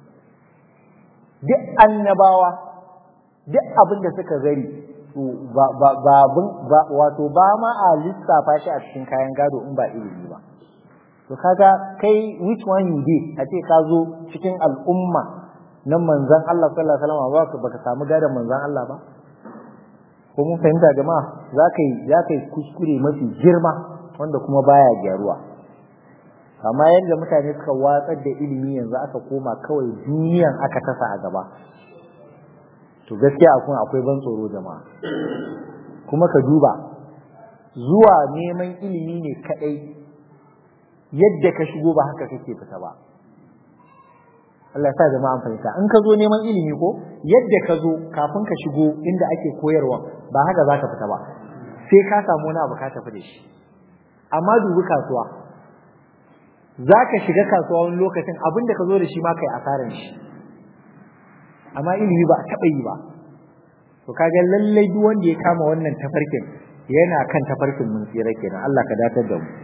duk annabawa duk abin da suka gari to ba ba wato ba ma a lissafa shi a cikin kayan gado in ba ilimi ba to kaga kai which one you did a ce ka zo cikin al'umma nan manzon Allah sallallahu alaihi wasallam baka samu gadan manzon Allah ba ko mun fahimta jama'a zaka yi zaka yi kuskure mafi girma wanda kuma baya gyaruwa amma yadda mutane suka watsar da ilimi yanzu aka koma kawai duniyan aka tasa a gaba to gaskiya akwai akwai ban tsoro jama'a kuma ka duba zuwa neman ilimi ne kadai yadda ka shigo ba haka kake fita ba Allah ya sa jama'a fahimta in ka zo neman ilimi ko yadda ka zo kafin ka shigo inda ake koyarwa ba haka zaka fita ba sai ka samu wani abu ka tafi da shi amma dubi kasuwa zaka shiga kasuwa wani lokacin abinda ka zo da shi ma kai asaran shi amma ilimi ba a taba yi ba to kaga lallai duk wanda ya kama wannan tafarkin yana kan tafarkin mun tsira kenan Allah ka datar da mu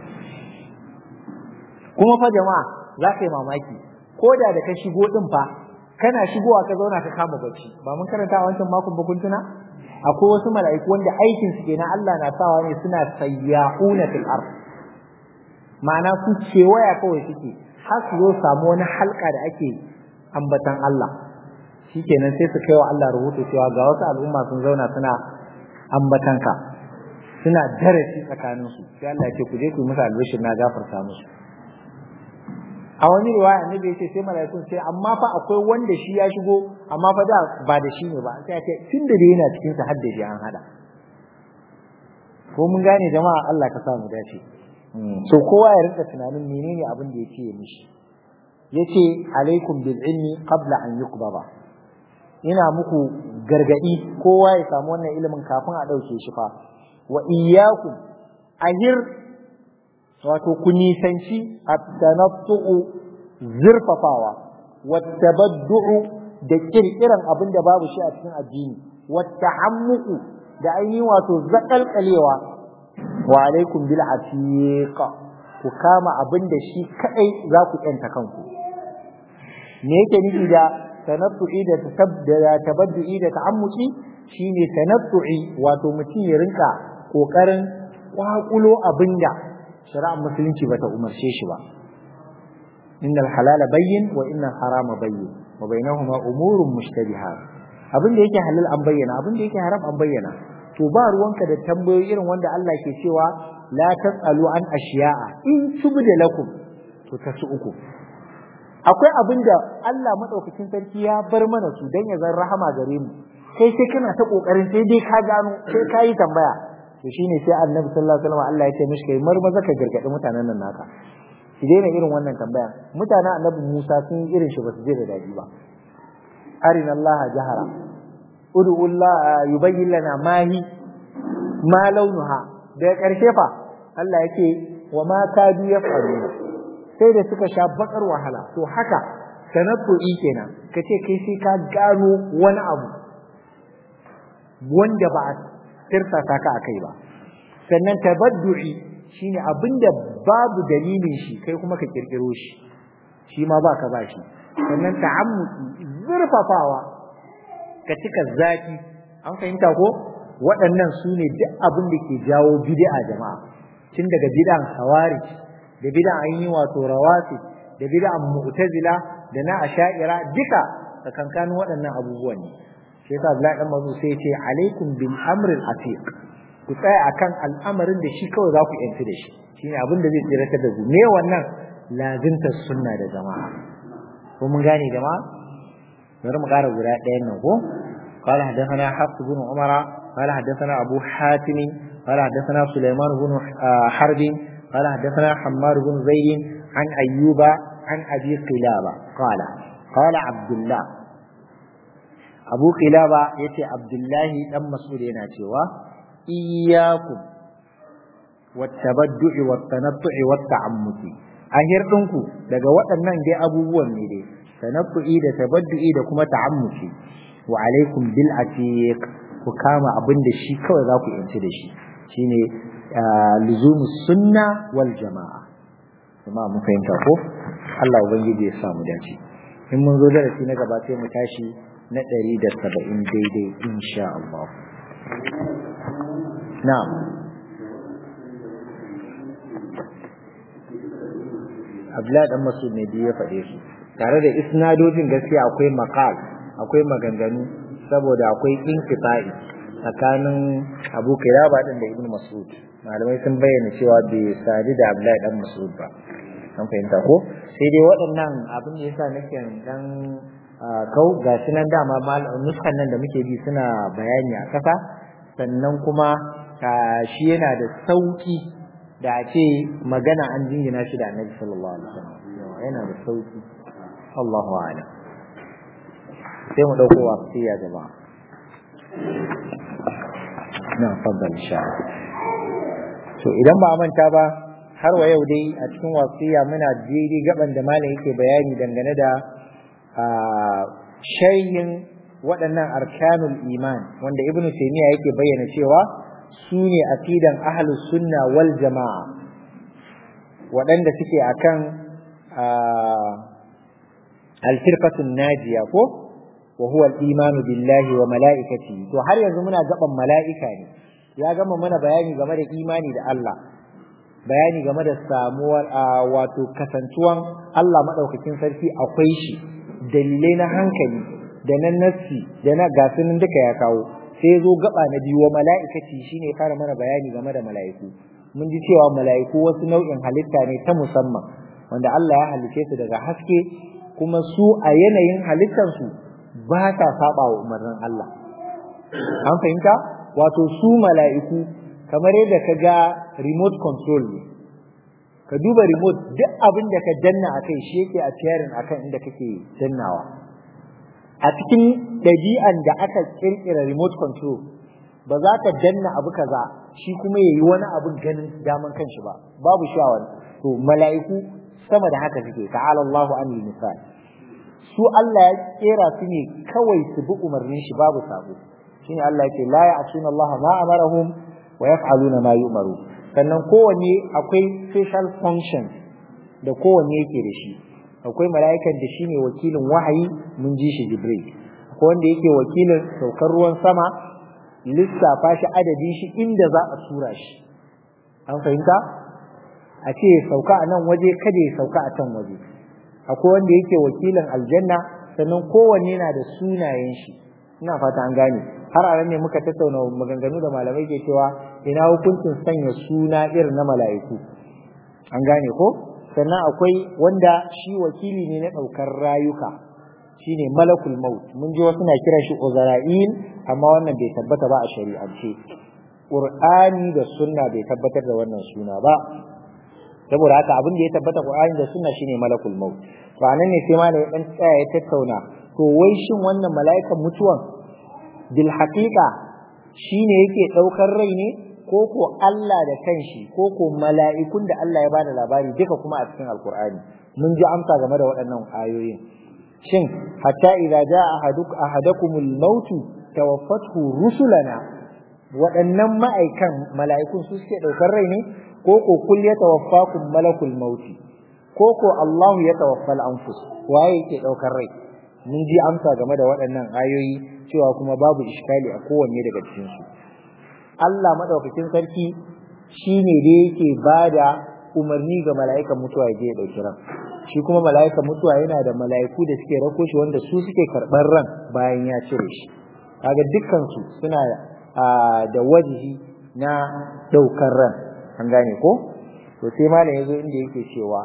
kuma fa jama'a zaka yi mamaki ko da da ka shigo din fa kana shigowa ka zauna ka kama bacci ba mun karanta a wancan makon ba kun tuna akwai wasu mala'iku wanda aikin su kenan Allah na sawa ne suna sayyahuna fil ard ma'ana su cewaya kawai suke har su zo samu wani halka da ake ambatan Allah shikenan sai su kai wa Allah rahoto cewa ga wasu al'umma sun zauna suna ambatan ka suna darasi tsakanin su sai Allah ya ce ku je ku musu albishir na gafarta musu a wani riwaya annabi yace sai malaikun sai amma fa akwai wanda shi ya shigo amma fa da ba da shi ne ba sai ya ce tunda da yana cikin sa har da shi an hada ko mun gane jama'a Allah ka sa mu dace so kowa ya rinka tunanin menene abin da yake mishi yace alaikum bil ilmi qabla an yuqbada ina muku gargadi kowa ya samu wannan ilimin kafin a dauke shi fa wa iyyakum ahir wato ku nisanci at-tanattu'u zurfafawa wat-tabaddu'u da kirkiran abin da babu shi a cikin addini wat-tahammuqu da ainihin wato zakalkalewa wa alaikum bil atiqa ku kama abin da shi kadai za ku yanta kanku me yake nufi da tanattu'i da tabaddu'i da ta'ammuqi shine tanattu'i wato mutum ya rinka kokarin kwakulo abinda shari'ar musulunci bata umarce shi ba innal halala bayyin wa innal harama bayyin wa bainahuma umurun mushtabihat abin da yake halal an bayyana abin da yake haram an bayyana to ba ruwanka da tambayoyi irin wanda Allah ke cewa la tasalu an ashiya'a in tubda lakum to tasu uku akwai abin da Allah madaukakin sarki ya bar mana su dan ya zan rahama gare mu kai sai kana ta kokarin sai dai ka gano sai ka yi tambaya to shine sai Annabi sallallahu alaihi wasallam Allah ya ce mishi kai marmaza ka gargadi mutanen nan naka ki daina irin wannan tambaya mutanen Annabi Musa sun irin shi ba su je da dadi ba arina Allah jahara ud'u Allah yubayyin lana ma hi ma launuha da karshe fa Allah yake wa ma kadu yafaluna sai da suka sha bakar wahala to haka tanabbu'i kenan kace kai sai ka gano wani abu wanda ba a tirsasa ka akai ba sannan tabaddu'i shine abinda babu dalilin shi kai kuma ka kirkiro shi shi ma ba ka ba shi sannan ta'ammuki zurfafawa ka cika zaki an fahimta ko waɗannan su ne duk abin da ke jawo bid'a jama'a tun daga bid'an khawarij da bid'an ainihi wato rawasi da bid'an mu'tazila da na asha'ira duka tsakankanin waɗannan abubuwan ne sai yasa Abdullahi dan Mas'ud sai ya ce alaikum bil amr al atiq ku tsaya akan al'amarin da shi kawai za ku yanci da shi shine abin da zai tsiratar da ku me wannan lazimta sunna da jama'a ko mun gane jama'a bari mu ƙara guda ɗayan nan ko قال حدثنا حفص بن عمر قال حدثنا أبو حاتم قال حدثنا سليمان بن حرب قال حدثنا حمار بن زيد عن أيوب عن أبي قلابة قال قال عبد الله أبو قلابة يتي عبد الله دم مسعود يناتيوا إياكم والتبدع والتنطع والتعمد أهير دنكو daga waɗannan dai abubuwan ne dai tanaffu'i da tabaddu'i da kuma ta'ammuki wa alaikum bil atiq ku kama abin da shi kawai za ku yanci da shi shine luzumus sunna wal jama'a kuma mun fahimta ko Allah ubangiji ya samu dace in mun zo darasi na gaba sai mu tashi na ɗari da saba'in daidai insha Allah na'am Abdullahi dan Mas'ud ne da ya faɗe su tare da isnadojin gaskiya akwai maqal akwai maganganu saboda akwai inqita'i tsakanin Abu Qilaba din da Ibn Mas'ud malamai sun bayyana cewa bai sadi da Abdullahi dan Mas'ud ba an fahimta ko sai dai waɗannan abin da yasa nake dan kau ga shi nan dama nuskan nan da muke bi suna bayani a kasa sannan kuma shi yana da sauki da a ce magana an jingina shi da Annabi sallallahu alaihi wasallam yana da sauki Allahu a'lam sai mu dauko wasiya jama'a na fadal insha to idan ba manta ba har wa yau dai a cikin wasiya muna daidai gaban da malam yake bayani dangane da sharhin waɗannan arkanul iman wanda ibnu taymiya yake bayyana cewa su ne aqidan ahlus sunna wal jamaa waɗanda suke akan al-firqatun najiya ko wa huwa al-imanu billahi wa mala'ikatihi to har yanzu muna gaban mala'ika ne ya gama mana bayani game da imani da Allah bayani game da samuwar wato kasantuwan Allah madaukakin sarki akwai shi dalilai na hankali da na nassi da na gasunin duka ya kawo sai zo gaba na biyu wa mala'ikaci shine fara mana bayani game da mala'iku mun ji cewa mala'iku wasu nau'in halitta ne ta musamman wanda Allah ya halice su daga haske kuma su a yanayin halittar su ba ta saba wa umarnin Allah an fahimta wato su mala'iku kamar yadda ka ga remote control ne ka duba remote duk abin da ka danna akai shi yake a fiyarin akan inda kake dannawa a cikin ɗabi'an da aka kirkira remote control ba za ka danna abu kaza shi kuma yayi wani abin ganin daman kanshi ba babu shawar to mala'iku sama da haka suke ta'ala Allahu anil misal su Allah ya kera su ne kawai su bi umarnin shi babu sabo shine Allah yake la ya'tuna Allah ma amarahum wa yaf'aluna ma yu'maru sannan kowanne akwai special functions da kowanne yake da shi akwai mala'ikan da shine wakilin wahayi mun ji shi Jibril akwai wanda yake wakilin saukar ruwan sama lissafa shi adadin shi inda za a tura shi an fahimta a ce ya sauka a nan waje kada ya sauka a can waje. Akwai wanda yake wakilin aljanna, sannan kowanne na da sunayen shi. Ina fata an gane. Har a nan ne muka tattauna maganganu da malamai ke cewa ina hukuncin sanya suna irin na mala'iku. An gane ko? Sannan akwai wanda shi wakili ne na ɗaukar rayuka, shine malakul maut. Mun ji wasu na kiran shi Uzra'il, amma wannan bai tabbata ba a shari'ance. Qur'ani da sunna bai tabbatar da wannan suna ba. Saboda haka abin da ya tabbata Qur'ani da sunna shine malakul maut. To anan ne sai malai dan tsaya ya tattauna, to wai shin wannan mala'ikan mutuwan bil haqiqa shine yake daukar rai ne, ko ko Allah da kanshi, ko ko mala'ikun da Allah ya bada labari duka kuma a cikin Alqur'ani? Mun ji amsa game da waɗannan ayoyin. Shin hatta idza jaa ahaduk ahadakumul maut tawaffathu rusulana, waɗannan ma'aikan mala'ikun su suke daukar rai ne, ko ko kul yatawaffakum malakul maut, ko ko Allahu yatawaffal anfus, waye yake daukar rai? Mun ji amsa game da waɗannan ayoyi cewa kuma babu iskali a kowanne daga cikin su. Allah madaukakin sarki shine da yake bada umarni ga mala'ikan mutuwa ya je ya dauki ran. Shi kuma mala'ikan mutuwa yana da mala'iku da suke rako shi wanda su suke karɓar ran bayan ya cire shi. Kaga dukkan su suna da wajihi na daukar ran. An gane ko? To sai malam yazo inda yake cewa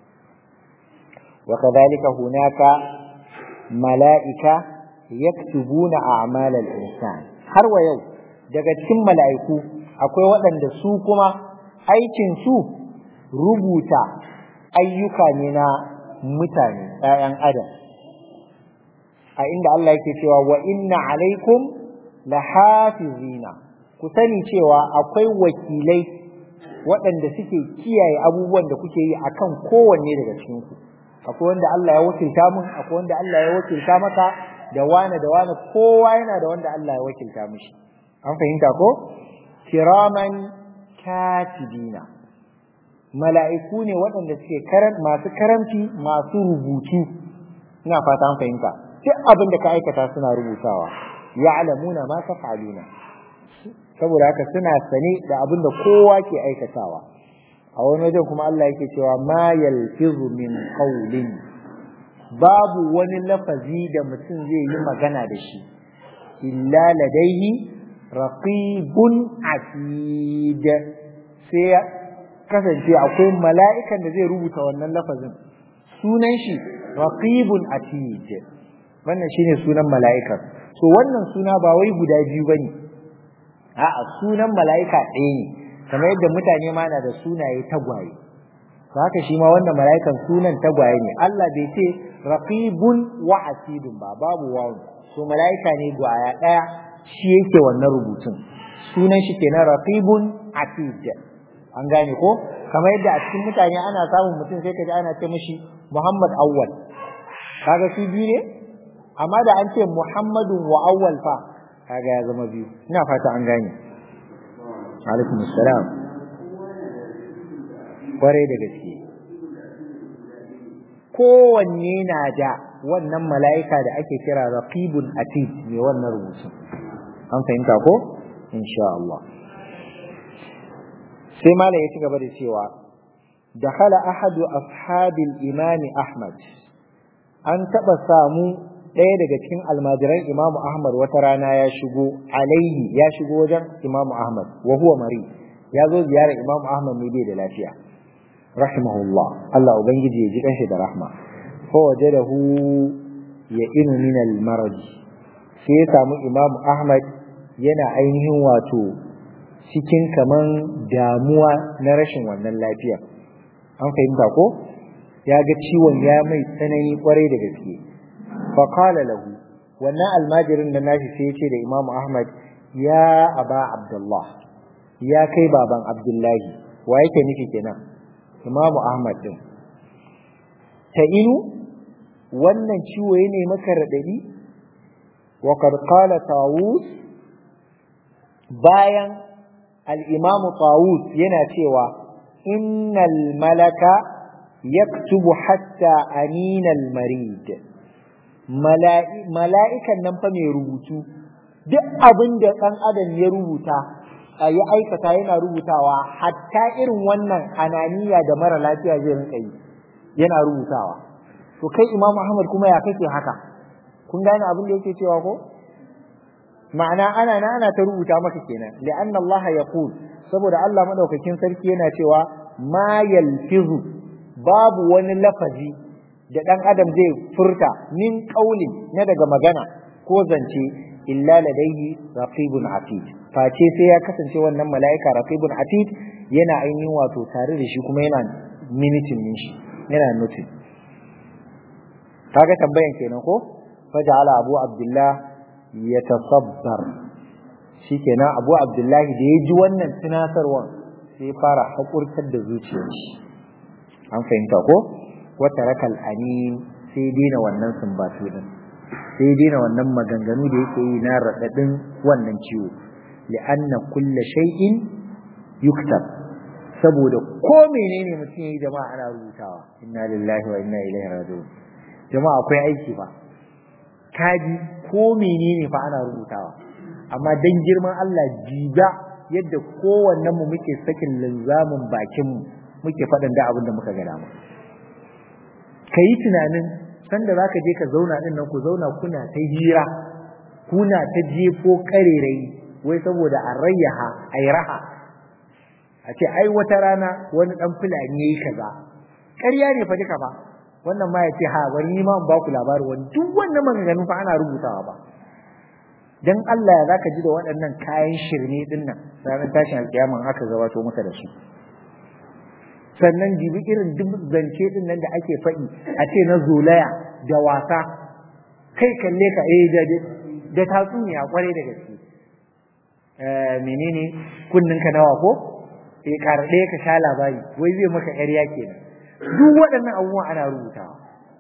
wa kadhalika hunaka mala'ika yaktubuna a'mal al-insan. Har wa yau daga cikin mala'iku akwai waɗanda su kuma aikin su rubuta ayyuka ne na mutane, ɗayan adam. A inda Allah yake cewa wa inna alaikum lahafizina, ku sani cewa akwai wakilai waɗanda suke kiyaye abubuwan da kuke yi akan kowanne daga cikin ku. Akwai wanda Allah ya wakilta mun, akwai wanda Allah ya wakilta maka, da wane da wane, kowa yana da wanda Allah ya wakilta mishi. An fahimta ko? Kiraman katibina, mala'iku ne waɗanda suke karan masu karanci, masu rubutu. Ina fata an fahimta. Duk abin da ka aikata suna rubutawa. Ya'lamuna ma taf'aluna. Saboda haka suna sane da abin da kowa ke aikatawa. A wani wajen kuma Allah yake cewa ma yalfizu min qawlin, babu wani lafazi da mutum zai yi magana da shi illa ladaihi raqibun atid, sai kasance akwai mala'ikan da zai rubuta wannan lafazin, sunan shi raqibun atid. Wannan shine sunan mala'ikan. So wannan suna ba wai guda biyu bane, a'a sunan mala'ika ɗaya ne, kamar yadda mutane ma na da sunaye tagwaye. Haka shi ma wannan mala'ikan sunan tagwaye ne. Allah bai ce raqibun wa atidun ba, babu wawu. So mala'ika ne gwaya ɗaya shi yake wannan rubutun. Sunan shi kenan raqibun atid. An gane ko? Kamar yadda a cikin mutane ana samun mutum sai kaji ana ce mishi Muhammad Awwal. Kaga su biyu ne? Amma da an ce Muhammadun wa Awwal fa, kaga ya zama biyu. Ina fata an gane. Alaikum assalam. Kwarai da gaske. Kowanne na da wannan mala'ika da ake kira raqibun atid mai wannan rubutun. An fahimta ko? Insha Allah. Sai malam ya ci gaba da cewa dakhala ahadu ashabil imam Ahmad. An taba samu ɗaya daga cikin almajiran Imam Ahmad wata rana ya shigo alaihi ya shigo wajen Imam Ahmad wa huwa mari, ya zo ziyarar Imam Ahmad ne bai da lafiya rahimahullah, Allah ubangiji ya ji kanshi da rahma. Fa wajadahu ya inu min al-marad, sai ya samu Imam Ahmad yana ainihin wato cikin kaman damuwa na rashin wannan lafiya. An fahimta ko? Ya ga ciwon ya mai tsanani kwarai da gaske. Fa qala lahu, wannan almajirin da nashi sai ya ce da Imam Ahmad, ya aba Abdullah, ya kai baban Abdullahi. Wa yake nufi kenan? Imam Ahmad din. Ta inu wannan ciwo ne maka radadi? Wa qad qala Tawus, bayan al-Imam Tawus yana cewa innal malaka yaktubu hatta aninal marid, mala'ikan nan fa mai rubutu duk abin da ɗan adam ya rubuta ya aikata yana rubutawa, hatta irin wannan ananiya da mara lafiya zai rinka yi yana rubutawa. To kai Imam Ahmad kuma ya kake haka? Kun gane abin da yake cewa ko? Ma'ana ana na ana ta rubuta maka kenan, li'anna Allah yaqul, saboda Allah madaukakin sarki yana cewa ma yalfizu, babu wani lafazi da dan adam zai furta min qaulin na daga magana ko zance illa ladayhi raqibun atid, face sai ya kasance wannan mala'ika raqibun atid yana ainihin wato tare da shi kuma yana minitin din shi, yana nutin. Kaga tambayan kenan ko? Faja'ala Abu Abdullah yatasabbar, shikenan Abu Abdullahi da ya ji wannan tunatarwa sai fara hakurtar da zuciyar shi. An fahimta ko? Wata rakal anin, sai dina wannan sumbatu din, sai dina wannan maganganu da yake yi na radadin wannan ciwo. Li'anna kulla shay'in yuktab, saboda ko menene mutum yayi jama'a ana rubutawa. Inna lillahi wa inna ilaihi raji'un. Jama'a akwai aiki fa. Kaji ko menene fa ana rubutawa, amma dan girman Allah jiga yadda kowannen mu muke sakin linzamin bakin mu muke faɗin da abin da muka ga dama. Kai tunanin sanda zaka je ka zauna din nan, ku zauna kuna ta hira, kuna ta jefo karerai, wai saboda a rayyaha ai raha, a ce ai wata rana wani dan fulani yayi kaza. Ƙarya ne fa duka ba. Wannan ma ya ce ha bari ni ma in ba ku labari, wani duk wannan maganganun fa ana rubutawa ba. Dan Allah ya zaka ji da waɗannan kayan shirme din nan ranar tashin alƙiyama aka gabato maka da su. Sannan jibi irin duk zance din nan da ake faɗi a ce na zolaya da wasa, kai kalle ka eh da da tatsuniya kwarai da gaske. Eh menene kunnin ka nawa ko? Eh karɗe ka sha labari, wai zai maka ƙarya kenan. Duk waɗannan abubuwan ana rubutawa.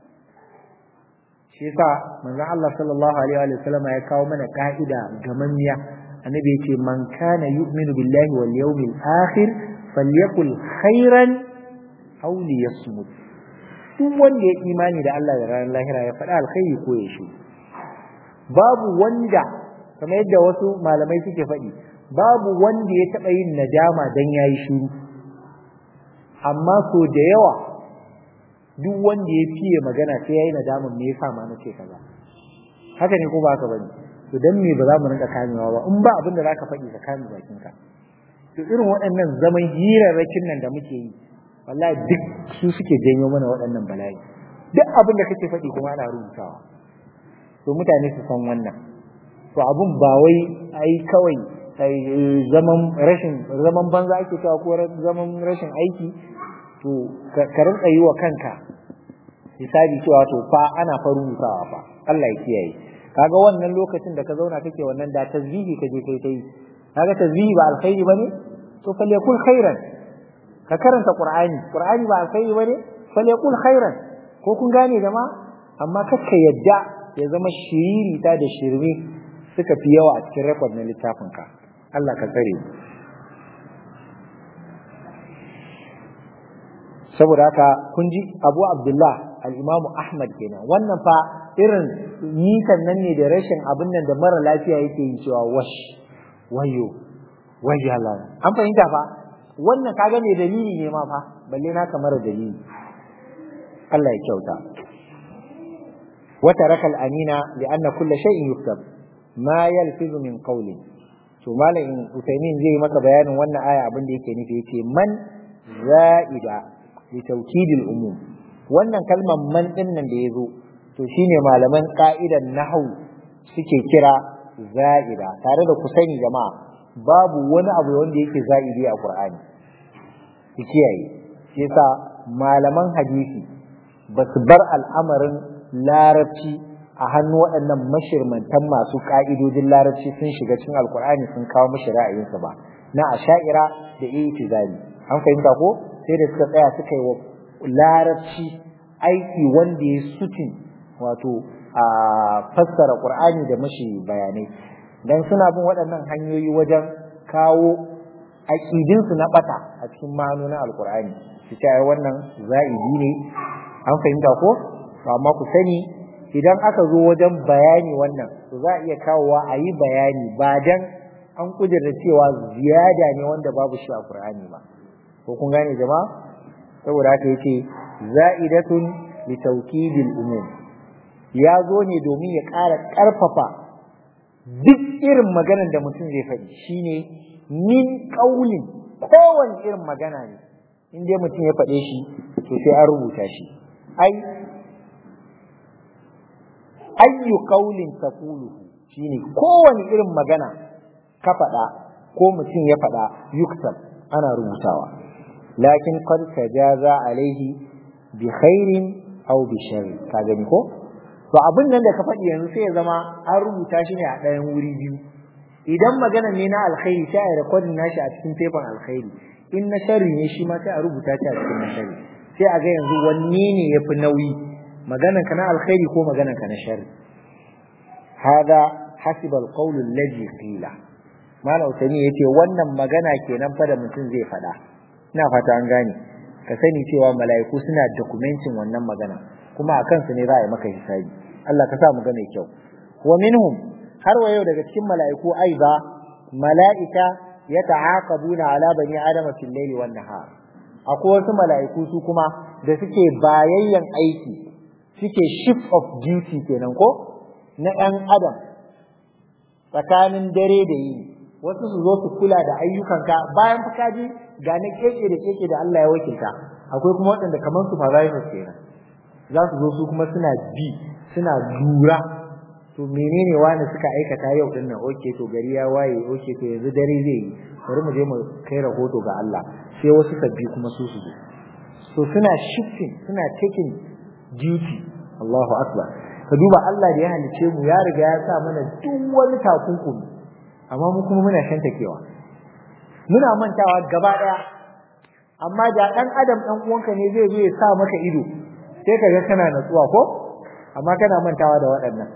Shi yasa manzon Allah sallallahu alaihi wa sallam ya kawo mana ka'ida gamammiya. Annabi yace man kana yu'minu billahi wal yawmil akhir falyakul khairan aw liyasmut. Duk wanda ya imani da Allah da ranar lahira ya faɗa alkhairi ko ya shi. Babu wanda, kamar yadda wasu malamai suke faɗi, babu wanda ya taɓa yin nadama dan yayi shiru. Amma so da yawa duk wanda ya fiye magana sai yayi nadaman me yasa ma nace kaza. Haka ne ko ba haka bane? To dan me ba za mu rinka kamewa ba? In ba abin da zaka faɗi ka kame bakinka. To irin waɗannan zaman hirarrakin nan da muke yi, wallahi duk su suke janyo mana waɗannan bala'i. Duk abin da kake faɗi kuma ana rubutawa. To mutane su san wannan. To abun ba wai ai kawai zaman rashin zaman banza ake cewa ko zaman rashin aiki, to ka rinka yi wa kanka hisabi cewa to fa ana fa rubutawa fa. Allah ya kiyaye. Kaga wannan lokacin da ka zauna kake wannan da tasbihi ka je kai tai, kaga tasbihi ba alkhairi bane, to falyakul khairan. Ka karanta Qur'ani, Qur'ani ba alkhairi bane, falyakul khairan. Ko kun gane jama'a? Amma kakka yadda ya zama shiriri ta da shirme suka fi yawa a cikin record na littafin ka. Allah ka tsare. Saboda haka kun ji Abu Abdullah al-Imam Ahmad kenan. Wannan fa irin nisan nan ne da rashin abin nan da mara lafiya yake yi cewa wash wayo wajala. An fahimta fa? Wannan kaga ne dalili ne ma fa, balle na kamar dalili. Allah ya kyauta. Wa tarakal anina li anna kull shay'in yuktab ma yalfizu min qawlin. To malamin Usaimin zai maka bayanin wannan aya abin da yake nufi, yace man za'ida li tawkidil umum. Wannan kalmar man din nan da yazo, to shine malaman ka'idan nahwu suke kira za'ida. Tare da ku sani jama'a, babu wani abu wanda yake za'idi a Qur'ani. Ki kiyaye. Shi yasa malaman hadisi ba su bar al'amarin larabci a hannu waɗannan mashirmantan masu ƙa'idodin larabci sun shiga cikin alkur'ani sun kawo mashi ra'ayinsa ba, na asha'ira da i'tizali. An fahimta ko? Sai da suka tsaya suka yi wa larabci aiki wanda ya sutin wato a fassara qur'ani da mashi bayanai, dan suna bin waɗannan hanyoyi wajen kawo aƙidinsu na ɓata a cikin ma'anonin alkur'ani. Su ce ai wannan za'idi ne. An fahimta ko? Amma ku sani idan aka zo wajen bayani wannan, to za a iya kawowa a yi bayani ba dan an kudurta cewa ziyada ne wanda babu shi a Qur'ani ba ko kun gane jama'a saboda haka yace za'idatun li tawkidil umum ya zo ne domin ya ƙara ƙarfafa duk irin maganar da mutum zai faɗi shine min qaulin kowane irin magana ne in dai mutum ya faɗe shi to sai an rubuta shi ai ayyu qaulin taquluhu shine kowane irin magana ka faɗa ko mutum ya faɗa yuktab ana rubutawa lakin qad tajaza alaihi bi khairin aw bi sharri ka gani ko to abin nan da ka faɗi yanzu sai ya zama an rubuta shi ne a ɗayan wuri biyu idan magana ne na alkhairi sai a recording nashi a cikin paper alkhairi in na sharri ne shi ma sai a rubuta shi a cikin na sharri sai a ga yanzu wanne ne yafi nauyi maganan ka na alkhairi ko maganan ka na sharri hada hasib alqawl alladhi qila malam Usani yace wannan magana kenan fa da mutum zai faɗa ina fata an gane ka sani cewa mala'iku suna documenting wannan magana kuma a kansu ne za a yi maka hisabi Allah ka sa mu ga mai kyau wa minhum har wa yau daga cikin mala'iku aiza mala'ika yata'aqabuna ala bani adama fil layli wan nahar akwai wasu mala'iku su kuma da suke bayayyan aiki suke shift of duty kenan ko na ɗan adam tsakanin dare da yini wasu su zo su kula da ayyukanka bayan fa kaji ga na keke da keke da Allah ya wakilta akwai kuma waɗanda kamar su supervisors kenan za su zo su kuma suna bi suna lura to menene wani suka aikata yau din nan okay to gari ya waye okay to yanzu dare zai yi bari mu je mu kai rahoto ga Allah sai wasu sabbi kuma su su zo so suna shifting suna taking duty Allahu akbar ka duba Allah da ya halice mu ya riga ya sa mana duk wani takunkumi amma mu kuma muna shantakewa muna mantawa gaba daya amma da dan adam dan uwanka ne zai zo ya sa maka ido sai ka ga kana natsuwa ko amma kana mantawa da waɗannan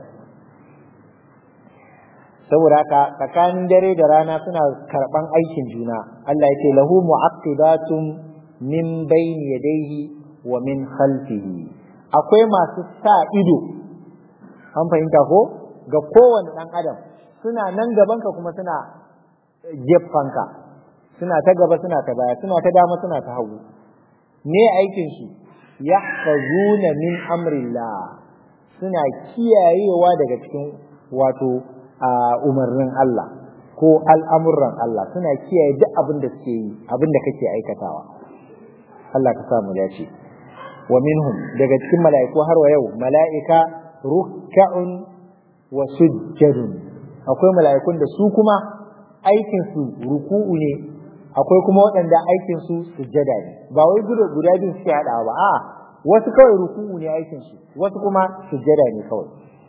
saboda haka tsakanin dare da rana suna karban aikin juna Allah ya ce lahu mu'aqibatun min bayni yadayhi wa min khalfihi akwai masu sa ido an fahimta ko ga kowane dan adam suna nan gabanka kuma suna gefanka suna ta gaba suna ta baya suna ta dama suna ta hagu me aikin su yahfazuna min amrillah suna kiyayewa daga cikin wato umarnin Allah ko al'amuran Allah suna kiyaye duk abin da suke yi abin da kake aikatawa Allah ka samu dace wa minhum daga cikin mala'iku har wa yau mala'ika rukka'un wa sujjadun akwai mala'ikun da su kuma aikin su ruku'u ne akwai kuma waɗanda aikin su sujjada ne ba wai guda guda biyu suke hadawa ba a'a wasu kawai ruku'u ne aikin su wasu kuma sujjada ne kawai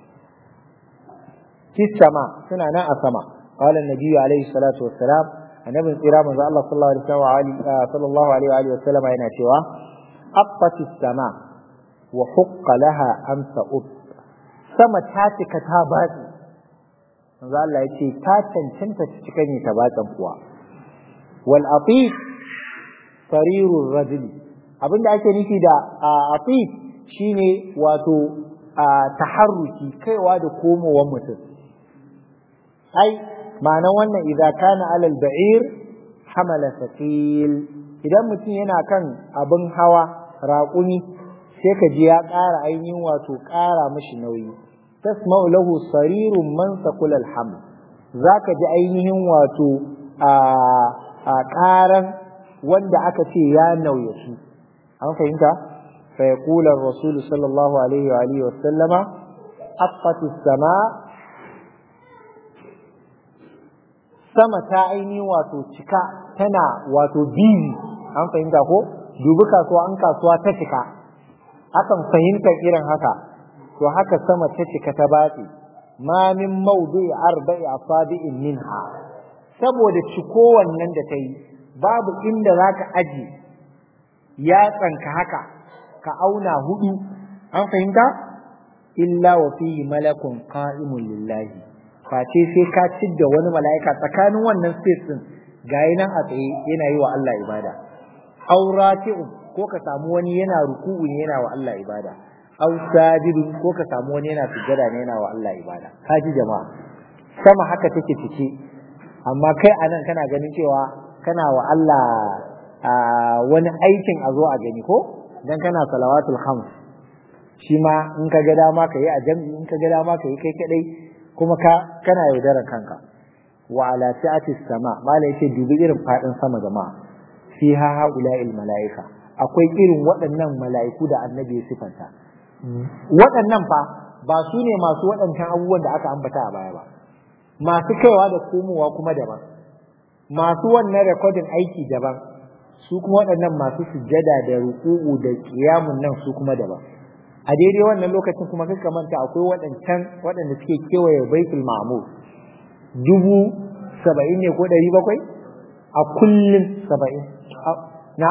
fi sama suna nan a sama qala an-nabi alayhi salatu wassalam annabi tsira manzo Allah sallallahu alaihi wa sallallahu alaihi wa sallam yana cewa afatis sama wa huqqa laha an ta'ud sama ta cika ta batsi manzo Allah yace ta cancanta ta cika ne ta batsan kuwa wal atif sarirur rajuli abinda ake nufi da atif shine wato taharruki kaiwa da komowar mutum ai ma'ana wannan idza kana alal ba'ir hamala thaqil idan mutum yana kan abin hawa raƙumi sai ka ji ya ƙara ainihin wato ƙara mishi nauyi tasma'u lahu sarirun man saqula alhamd zaka ji ainihin wato a a ƙaran wanda aka ce ya nauye shi an fahimta fa yaqulu ar-rasul sallallahu alaihi wa alihi wa sallama aqatu as-sama' sama ta ainihin wato cika tana wato bizi an fahimta ko dubi kasuwa an kasuwa ta cika akan fahimta irin haka to haka sama ta cika ta batsi ma min mawdu'i arba'i asabi'in minha saboda ciko wannan da ta yi babu inda zaka aji ya tsanka haka ka auna hudu an fahimta illa wa fihi malakun qa'imun lillahi face sai ka cidda wani mala'ika tsakanin wannan space din gayi nan a tsaye yana yi wa Allah ibada aw raki'un ko ka samu wani yana ruku'u ne yana wa Allah ibada aw sajidun ko ka samu wani yana sujjada ne yana wa Allah ibada kaji jama'a sama haka take cike amma kai anan kana ganin cewa kana wa Allah wani aikin a zo a gani ko dan kana salawatul khams shi ma in ka ga dama ka yi a jami'i in ka ga dama ka yi kai kadai kuma ka kana yaudarar kanka wa ala sa'atis sama mala yace dubi irin fadin sama jama'a fiha haula'il mala'ika akwai irin waɗannan mala'iku da annabi ya sifanta waɗannan fa ba su ne masu waɗancan abubuwan da aka ambata a baya ba masu kaiwa da komowa kuma daban masu wannan rekodin aiki daban su kuma waɗannan masu sujjada da ruku'u da kiyamun nan su kuma daban a daidai wannan lokacin kuma kaka manta akwai waɗancan waɗanda suke kewaye baitul ma'mur dubu saba'in ne ko ɗari bakwai a kullum saba'in na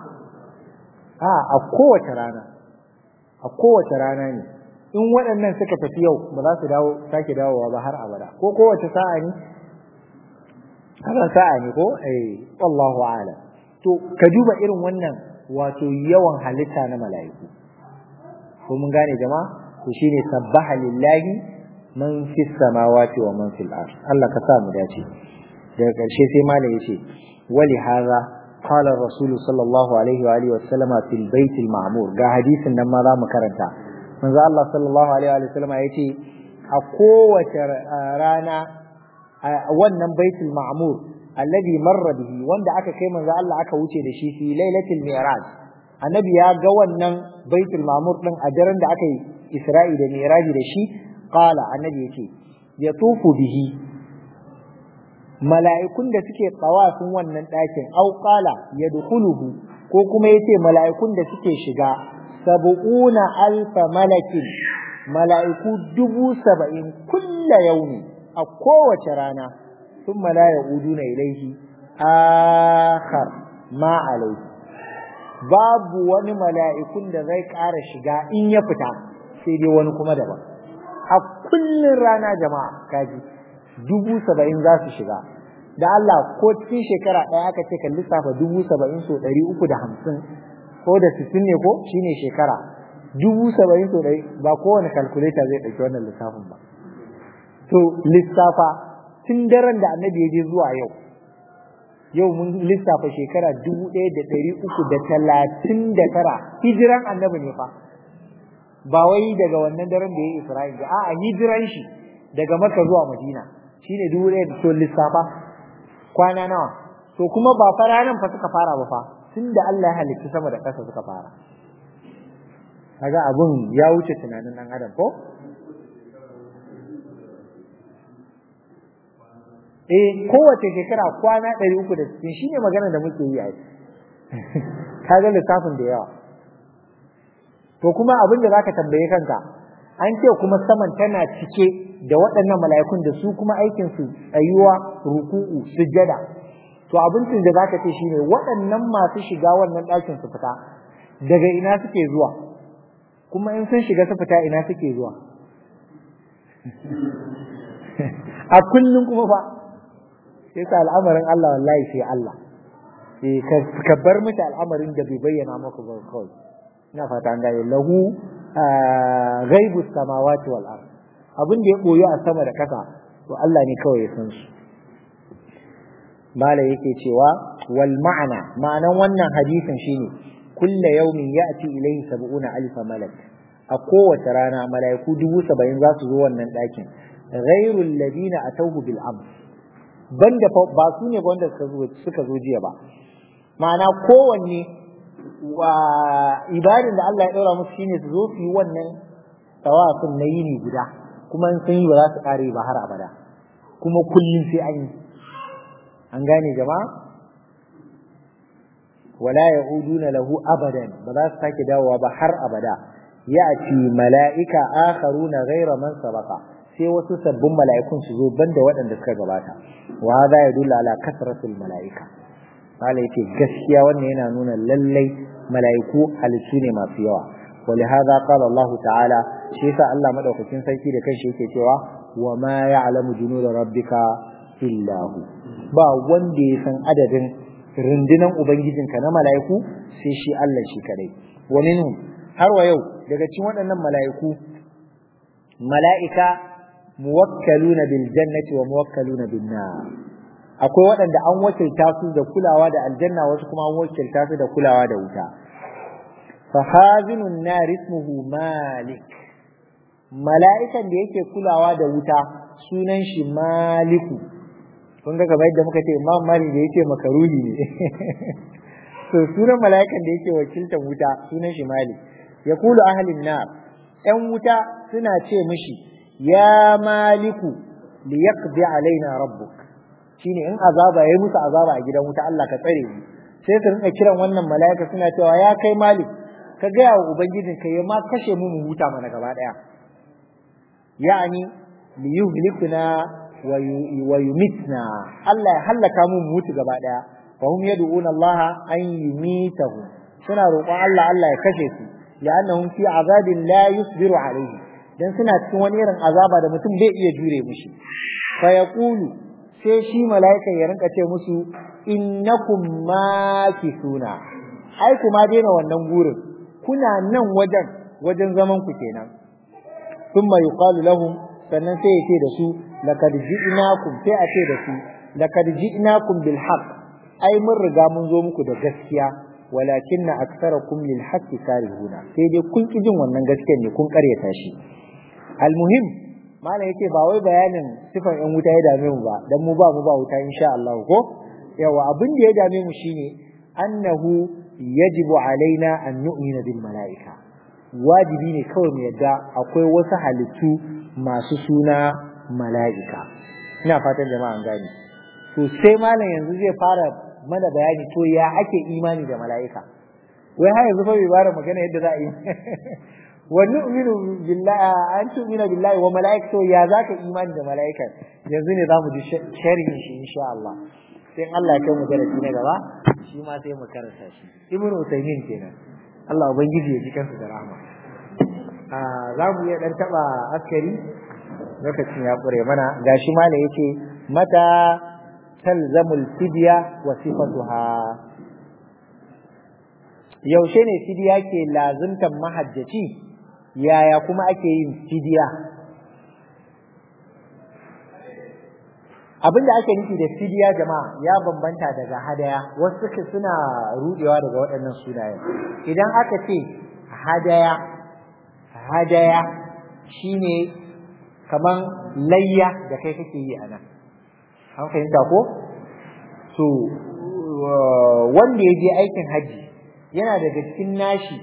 a a kowace rana a kowace rana ne in waɗannan suka tafi yau ba za su dawo sake dawowa ba har abada ko kowace sa'a ne haka sa'a ne ko eh wallahu a'lam to ka duba irin wannan wato yawan halitta na mala'iku ko mun gane jama'a to shine sabbaha lillahi man fis samawati wa man fil ard Allah ka sa mu dace daga karshe sai malai yace wali hadha qala ar-rasul sallallahu alaihi wa alihi wa sallama fil bait al-ma'mur ga hadisin nan ma za mu karanta manzo Allah sallallahu alaihi wa sallama yace a kowace rana wannan baitul ma'mur alladhi marra bihi wanda aka kai manzo Allah aka wuce da shi fi lailatul mi'raj annabi ya ga wannan baitul ma'mur din a daren da aka yi Isra'i da Mi'raj da shi qala annabi yake yatufu bihi mala'ikun da suke tsawafin wannan ɗakin au qala yadkhuluhu ko kuma yace mala'ikun da suke shiga sab'una alfa malakin mala'iku dubu saba'in kulla yaumi a kowace rana thumma la ya'uduna ilayhi akhar ma alayhi babu wani mala'ikun da zai ƙara shiga in ya fita sai dai wani kuma daban a kullun rana jama'a kaji dubu saba'in za su shiga da Allah ko cikin shekara ɗaya aka ce kan lissafa dubu saba'in so ɗari uku da hamsin ko da sittin ne ko shine shekara dubu saba'in so ɗari ba kowane calculator zai ɗauki wannan lissafin ba to lissafa tun daren da annabi ya je zuwa yau yau mun lissafa shekara dubu ɗaya da ɗari uku da talatin da tara hijiran annabi ne fa ba wai daga wannan daren da ya yi Isra'il ba a'a hijiran shi daga Makka zuwa Madina shine dubu ɗaya da to lissafa kwana nawa to kuma ba fa ranan fa suka fara ba fa tunda Allah ya halitta sama da ƙasa suka fara kaga abun ya wuce tunanin dan adam ko eh kowace shekara kwana ɗari uku da sittin shine magana da muke yi a yi kaga lissafin da yawa to kuma abin da zaka tambaye kanka an ce kuma saman tana cike da waɗannan mala'ikun da su kuma aikin su tsayuwa ruku'u sujjada to abincin da zaka ce shine waɗannan masu shiga wannan ɗakin su fita daga ina suke zuwa kuma in sun shiga su fita ina suke zuwa a kullum kuma fa sai ka al'amarin Allah wallahi sai Allah eh ka bar mata al'amarin da bai bayyana maka ba kawai ina fata an gane lahu ghaibus samawati wal ard abin da ya koyo a sama da kasa to Allah ne kawai ya san su mala yake cewa wal ma'ana ma'anan wannan hadisin shine kulla yawmin ya'ti ilayhi sab'una alf malak a kowace rana malaiku dubu saba'in za su zo wannan ɗakin ghairul ladina atawhu bil amr banda ba su ne wanda suka zo jiya ba ma'ana kowanne wa ibadin da Allah ya daura musu shine su zo su yi wannan tawafin na yini guda kuma in sun yi ba za su kare ba har abada kuma kullum sai an yi an gane jama'a wala ya'uduna lahu abadan ba za su sake dawowa ba har abada ya'ti mala'ika akharuna ghayra man sabaqa sai wasu sabbin mala'ikun su zo banda waɗanda suka gabata wa hada yadullu ala kasratil mala'ika malai yake gaskiya wannan yana nuna lallai mala'iku halittu ne masu yawa ولهذا قال الله تعالى شيء الله مدaukakin sarki da kanshi yake cewa wa ma ya'lamu junud rabbika illa hu ba wanda ya san adadin rundunan ubangijinka na mala'iku sai shi Allah shi kadai wa minhum har wa yau daga cikin waɗannan mala'iku mala'ika muwakkaluna bil jannati wa muwakkaluna bin nar akwai waɗanda an wakilta su da kulawa da aljanna wasu kuma an wakilta su da kulawa da wuta fa hazinun nar ismuhu malik mala'ikan da yake kulawa da wuta sunan shi maliku kun ga kamar yadda muka ce imam malik da yake makaruhi ne to sunan mala'ikan da yake wakiltar wuta sunan shi malik yaqulu ahlin nar ɗan wuta suna ce mishi ya maliku liyaqdi alaina rabbuk shine in azaba yayi musu azaba a gidan wuta Allah ka tsare mu sai su rinka kiran wannan mala'ika suna cewa ya kai malik ka ga wa ubangijin ka ya ma kashe mu mu huta mana gaba daya yani liyuhlikuna wa yumitna Allah ya halaka mu mu mutu gaba daya fa hum yad'una Allah an yumitahu suna roƙon Allah Allah ya kashe su la'annahum fi azabin la yusbiru alayhi dan suna cikin wani irin azaba da mutum bai iya jure mishi fa yaqulu sai shi mala'ikan ya rinka ce musu innakum makithuna ai kuma daina wannan gurin kuna nan wajen wajen zaman ku kenan thumma yuqalu lahum sannan sai ya ce da su laqad ji'nakum sai a ce da su laqad ji'nakum bil haqq ai mun riga mun zo muku da gaskiya walakinna aktsarakum lil haqqi karihuna sai dai kun ki jin wannan gaskiyar ne kun karyata shi almuhim malam yake ba wai bayanin sifan yan wuta ya dame mu ba dan mu ba mu ba wuta insha Allah ko yawa abin da ya dame mu shine annahu yajibu alaina an nu'mina bil malaika wajibi ne kawai mu yadda akwai wasu halittu masu suna malaika ina fatan jama'a an gane to sai malam yanzu zai fara mana bayani to ya ake imani da malaika wai har yanzu fa bai bara magana yadda za a yi wa nu'minu billahi an tu'mina billahi wa malaikatu ya zaka imani da malaikan yanzu ne zamu ji sharhin shi insha Allah sai Allah ya kai mu darasi na gaba shi ma sai mu karanta shi ibnu usaymin kenan Allah ubangiji ya ji kansu da rahama a zamu iya dan taba askari lokacin ya kure mana gashi malai yace mata talzamul fidya wa sifatuha yaushe ne fidya ke lazimtan mahajjaci yaya kuma ake yin fidiya abinda ake nufi da fidiya jama'a ya bambanta daga hadaya wasu suke suna rudewa daga waɗannan sunayen idan aka ce hadaya hadaya shine kaman layya da kai kake yi a nan an fahimta ko so wanda ya je aikin haji yana daga cikin nashi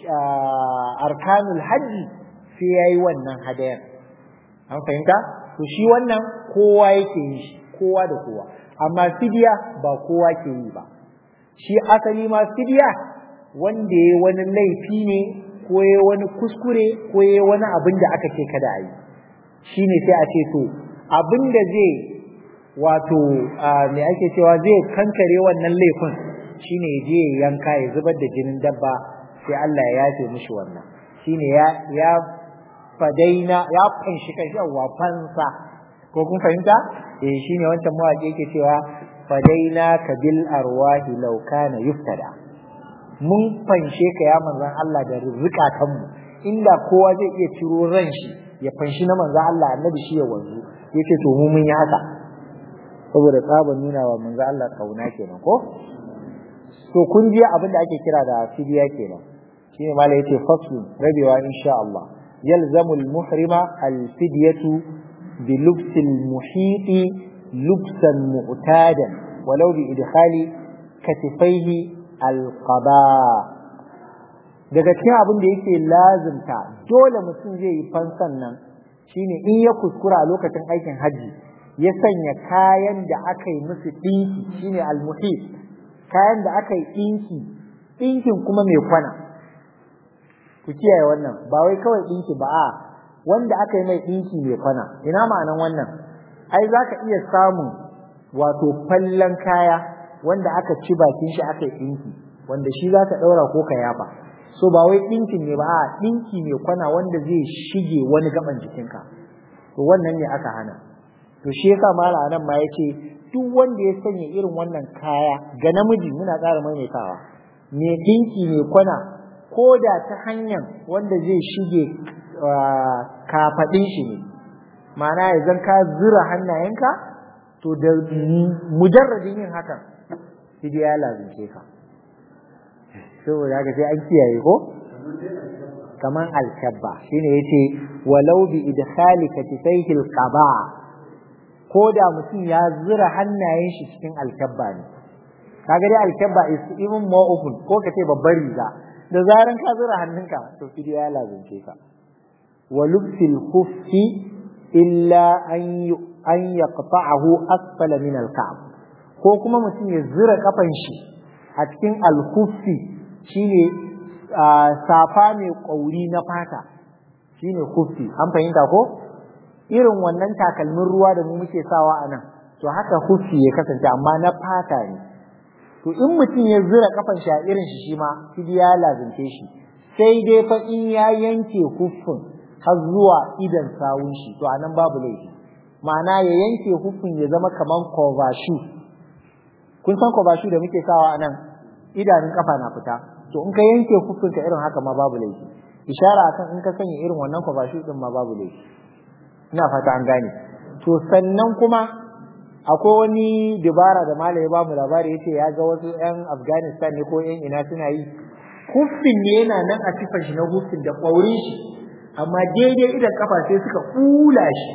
arkanul hajji sai yayi wannan hadayar an fahimta to shi wannan kowa yake yi shi kowa da kowa amma fidiya ba kowa ke yi ba shi asali ma fidiya wanda yayi wani laifi ne ko yayi wani kuskure ko yayi wani abin da aka ce kada a yi shine sai a ce to abin da zai wato me ake cewa zai kankare wannan laifin shine ya je yanka ya zubar da jinin dabba sai Allah ya yafe mishi wannan shine ya ya fadaina ya fanshi kashi wa fansa ko kun fahimta eh shine wancan mawaƙi yake cewa fadaina kabil arwahi law kana yuftada mun fanshe ka ya manzon Allah da rizqatan mu inda kowa zai iya ciro ran shi ya fanshi na manzon Allah annabi shi ya wanzu yace to mu mun yi haka saboda tsaban nuna wa manzon Allah kauna kenan ko to kun ji abin da ake kira da fidiya kenan shine malai yace faslu rabewa insha Allah yalzamu al-muhrima al-fidyatu bi lubs al-muhit lubsan mu'tadan walau bi idkhali katifaihi al-qaba daga cikin abin da yake lazimta dole mutum zai yi fansan nan shine in ya kuskura a lokacin aikin haji ya sanya kayan da aka yi musu dinki shine al-muhit kayan da aka yi ɗinki ɗinkin kuma mai kwana ku kiyaye wannan ba wai kawai ɗinki ba a wanda aka yi mai ɗinki mai kwana ina ma'anan wannan ai za ka iya samun wato fallon kaya wanda aka ci bakin shi aka yi ɗinki wanda shi za ka ɗaura ko ka yafa so ba wai ɗinkin ne ba a ɗinki mai kwana wanda zai shige wani gaban jikinka to wannan ne aka hana to shi yasa mala nan ma yace duk wanda ya sanya irin wannan kaya ga namiji muna ƙara maimaitawa me dinki me kwana ko da ta hanyar wanda zai shige kafaɗin shi ne ma'ana idan ka zura hannayenka to to da mujarradin yin hakan fidiya ya lazimce ka saboda haka sai an kiyaye ko kaman alkabba shine yace walau bi idkhali katifaihi alqaba ko da mutum ya zura hannayen shi cikin alkabba ne kaga dai alkabba is even more open ko kace babbar riga da zaran ka zura hannunka to fidiya ya lazimce ka walubsil khuffi illa an an yaqta'ahu asfala min alka'b ko kuma mutum ya zura kafan shi a cikin alkhuffi shine safa mai kauri na fata shine khuffi an fahimta ko irin wannan takalmin ruwa da mu muke sawa anan to haka khuffi ya kasance amma na fata ne to in mutum ya zura kafan shi a irin shi shi ma fidiya lazimce shi sai dai fa in ya yanke khuffin har zuwa idan sawun shi to anan babu laifi ma'ana ya yanke huffin ya zama kaman cover shoe kun san cover shoe da muke sawa anan idanun kafa na fita to in ka yanke huffin ka irin haka ma babu laifi ishara akan in ka sanya irin wannan cover shoe din ma babu laifi ina fata an gane to sannan kuma akwai wani dibara da malai ya bamu labari yace ya ga wasu yan Afghanistan ne ko yan ina suna yi huffin ne yana nan a sifar shi na huffin da kwaurin shi amma daidai idan kafa sai suka kula shi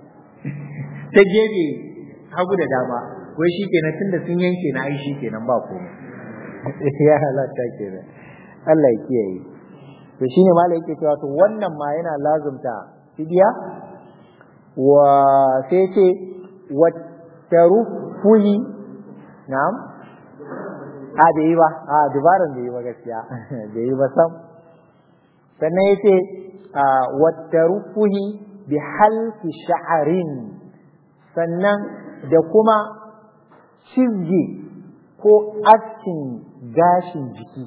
ta gefe hagu da dama wai shikenan tunda sun yanke na ai shikenan ba komai ya halatta kenan Allah ya kiyaye to shine malai yake cewa to wannan ma yana lazumta fidiya wa sai ce wa tarufuhi na'am a da yi ba a dubaran da yi ba gaskiya da yi ba sam sannan yace wa tarufuhi bi halqi sha'rin sannan da kuma cizge ko askin gashin jiki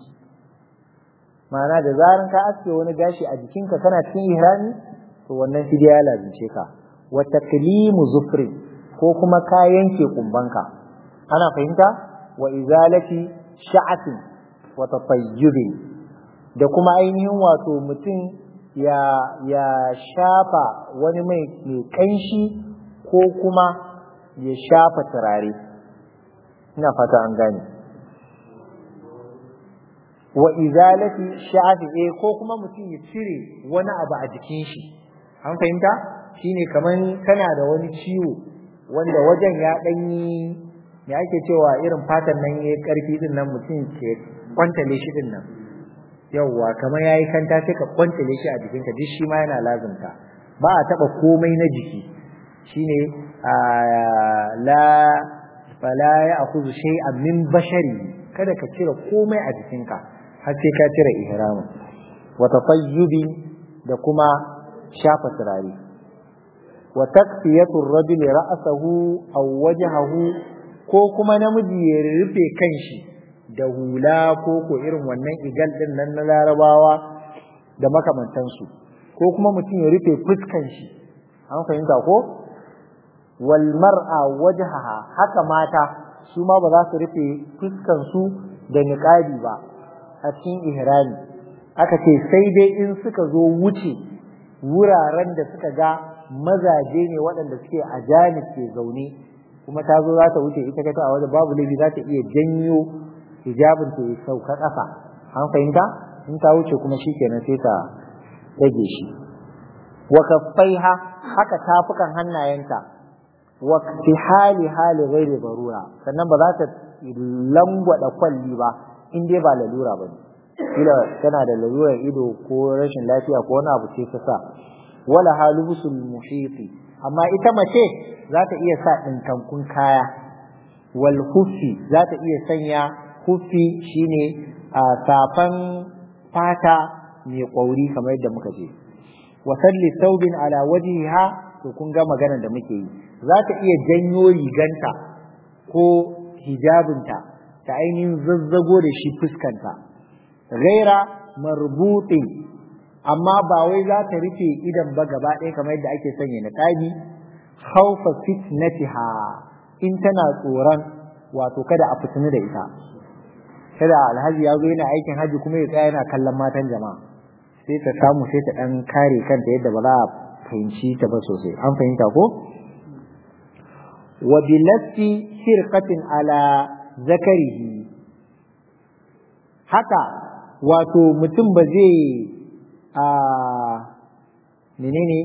ma'ana da zaran ka aske wani gashi a jikinka kana cikin ihrami to wannan fidiya ya lazimce ka wa taklimu zufri ko kuma ka yanke kumbanka ana fahimta wa izalati sha'atin wa tatayyubi da kuma ainihin wato mutum ya ya shafa wani mai mai kanshi ko kuma ya shafa turare ina fata an gane wa izalati sha'ati ko kuma mutum ya cire wani abu a jikin shi an fahimta shine kaman kana da wani ciwo wanda wajen ya danyi me ake cewa irin fatan nan yayi karfi din nan mutum ke kwantale shi din nan yawwa kamar yayi kanta sai ka kwantale shi a jikinka duk shi ma yana lazimta ba a taba komai na jiki shine la fala ya'khudhu shay'an min bashari kada ka cire komai a jikinka har sai ka cire ihramin wa tatayyubi da kuma shafa turare wa takfiyatu ar-rajuli ra'sahu aw wajhahu ko kuma namiji ya rufe kanshi da hula ko ko irin wannan igal din nan na Larabawa da makamantansu ko kuma mutum ya rufe fuskan shi an fahimta ko wal mar'a wajhaha haka mata su ma ba za su rufe fuskan su da niqabi ba a cikin ihrami aka ce sai dai in suka zo wuce wuraren da suka ga mazaje ne waɗanda suke a janib ke zaune kuma ta zo za ta wuce ita kata a wajen babu laifi za ta iya janyo hijabin ta ya sauka ƙasa an fahimta in ta wuce kuma shikenan sai ta rage shi wa kaffaiha haka tafukan hannayenta wa hali hali ghairi barura sannan ba za ta langwada kwalli ba in dai ba lalura bane kila tana da lalurar ido ko rashin lafiya ko wani abu ce ta sa wala halusul muhiti amma ita mace za ta iya sa dinkankun kaya wal hufi za ta iya sanya hufi shine a safan fata mai kwauri kamar yadda muka ce wa salli thawbin ala wajhiha to kun ga maganar da muke yi za ta iya janyo riganta ko hijabinta ta ainihin zazzago da shi fuskanta ghaira marbutin amma ba wai za ta rufe idan ba gaba ɗaya kamar yadda ake sanya na tabi khawfa fitnatiha in tana tsoron wato kada a fitini da ita kada alhaji ya zo yana aikin haji kuma ya tsaya yana kallon matan jama'a sai ta samu sai ta dan kare kanta yadda ba za a fahimci ta ba sosai an fahimta ko wa bilatti firqatin ala zakarihi haka wato mutum ba zai a menene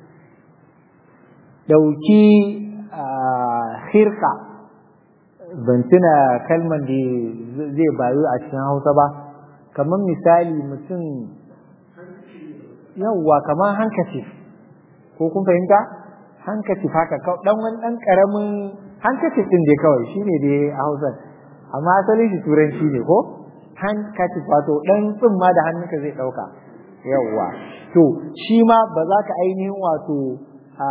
dauki khirqa ban tuna kalman da zai bayu a cikin Hausa ba kamar misali mutum yawwa kamar hankacif ko kun fahimta hankacif haka dan wani dan karamin hankacif din dai kawai shine dai a Hausa amma asalin shi turanci ne ko hankacif wato dan tsumma da hannunka zai dauka yawwa to shi ma ba za ka ainihin wato a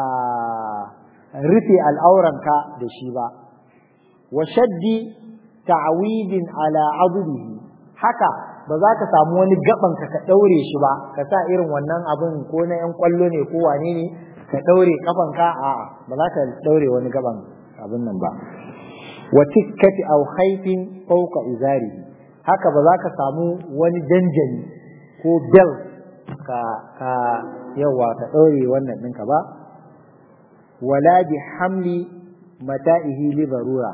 rufe al'auranka da shi ba wa shaddi ta'widin ala adlihi haka ba za ka samu wani gaban ka ka daure shi ba ka sa irin wannan abin ko na yan kwallo ne ko wane ne ka daure kafan ka a ba za ka daure wani gaban abin nan ba wa tikkati aw khayfin fawqa izari haka ba za ka samu wani janjani ko bel ka ka yawa ka daure wannan ɗinka ba wala bi hamli mata'ihi li darura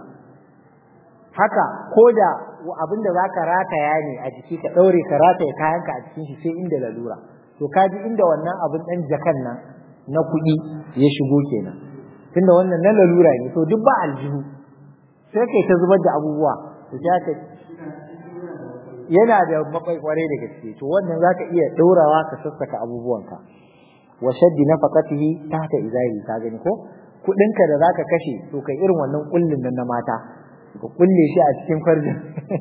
haka koda abinda zaka rataya ne a jiki ka daure ka rataya kayanka a cikin shi sai inda lalura to kaji inda wannan abin dan jakan nan na kuɗi ya shigo kenan tunda wannan na lalura ne to duk ba aljihu sai kai ta zubar da abubuwa to sai ka yana da mabai kware da gaske to wannan zaka iya daurawa ka sassaka abubuwanka wa shaddi nafaqatihi tahta izari ka gani ko kudinka da zaka kashe to kai irin wannan kullin nan na mata ka kulle shi a cikin farjin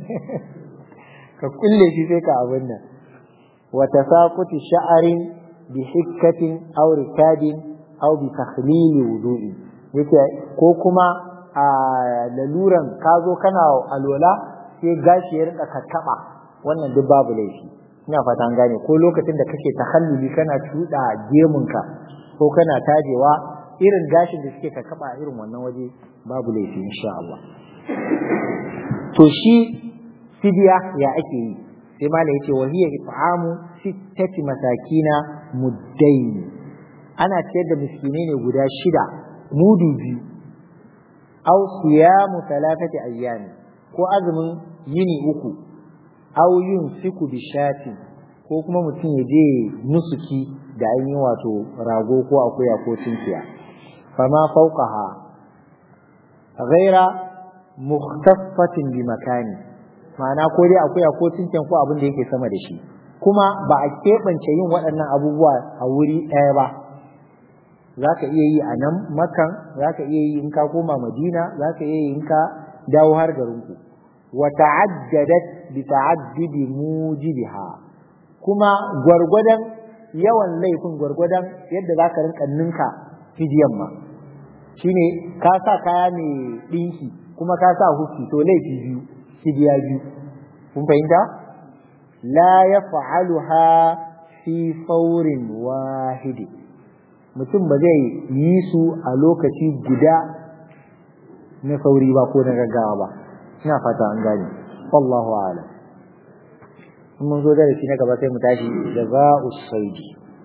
ka kulle shi sai ka abin nan wa tasaquti sha'rin bi hikkatin aw rikadin aw bi takhlil wudu'i yake ko kuma a laluran ka zo kana alwala sai gashi ya rinka kakkaba wannan duk babu laifi ina fata an gane ko lokacin da kake tahalluli kana tuda gemunka ko kana tajewa irin gashin da suke kakkaba irin wannan waje babu laifi insha Allah to shi fidiya ya ake yi sai malai yace wa hiya it'amu sittati masakina muddain ana ciyar da miskinai ne guda shida mudu biyu aw siyamu thalathati ayyami ko azumin yini uku aw yunsiku bi shati ko kuma mutum ya je nusuki da ainihin wato rago ko akuya ko tinkiya fama fawqaha ghaira mukhtassatin bi makani ma'ana ko dai akuya ko tinkiyan ko abin da yake sama da shi kuma ba a keɓance yin waɗannan abubuwa a wuri ɗaya ba za ka iya yi a nan makan za ka iya yi in ka koma madina za ka iya yi in ka dawo har garinku wa ta'addadat bi ta'addidi mujibiha kuma gwargwadon yawan laifin gwargwadon yadda za ka rinka ninka fidiyan ma shine ka sa kaya mai ɗinki kuma ka sa hufi to laifi biyu fidiya biyu kun fahimta la yaf'aluha fi fawrin wahidi mutum ba zai yi su a lokaci guda na sauri ba ko na gaggawa ba ina fata an gane wallahu a'lam in mun zo darasi na gaba sai mu tashi jaza'u saidi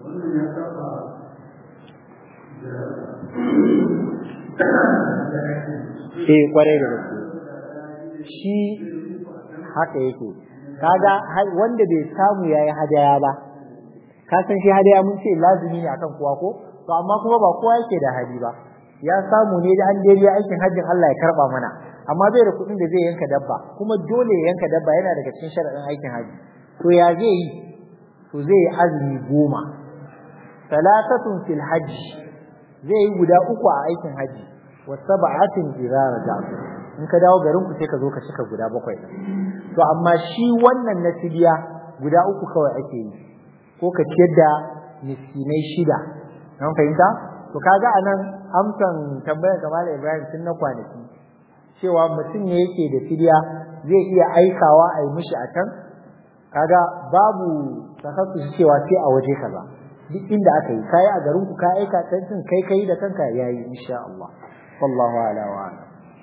eh kwarai da gaske shi haka yake kaga wanda bai samu yayi hadaya ba ka san shi hadaya mun ce lazimi ne akan kowa ko to amma kuma ba kowa yake da hali ba ya samu ne da an dai aikin hajjin Allah ya karba mana amma bai da kuɗin da zai yanka dabba kuma dole ya yanka dabba yana daga cikin sharadin aikin haji to ya zai yi to zai yi azumi goma talatatun fil hajj zai yi guda uku a aikin haji wa sab'atin idza raja'tu in ka dawo garin ku sai ka zo ka cika guda bakwai to amma shi wannan na fidiya guda uku kawai ake yi ko ka ciyar da miskinai shida an fahimta to kaga anan amsan tambayar kamar Ibrahim tun na kwanaki cewa mutum ne yake da fidiya zai iya aikawa a yi mishi a can kaga babu takassus cewa sai a waje kaza duk inda aka yi kai a garin ku ka aika tantin kai kai da kanka yayi insha Allah wallahu ala wa ala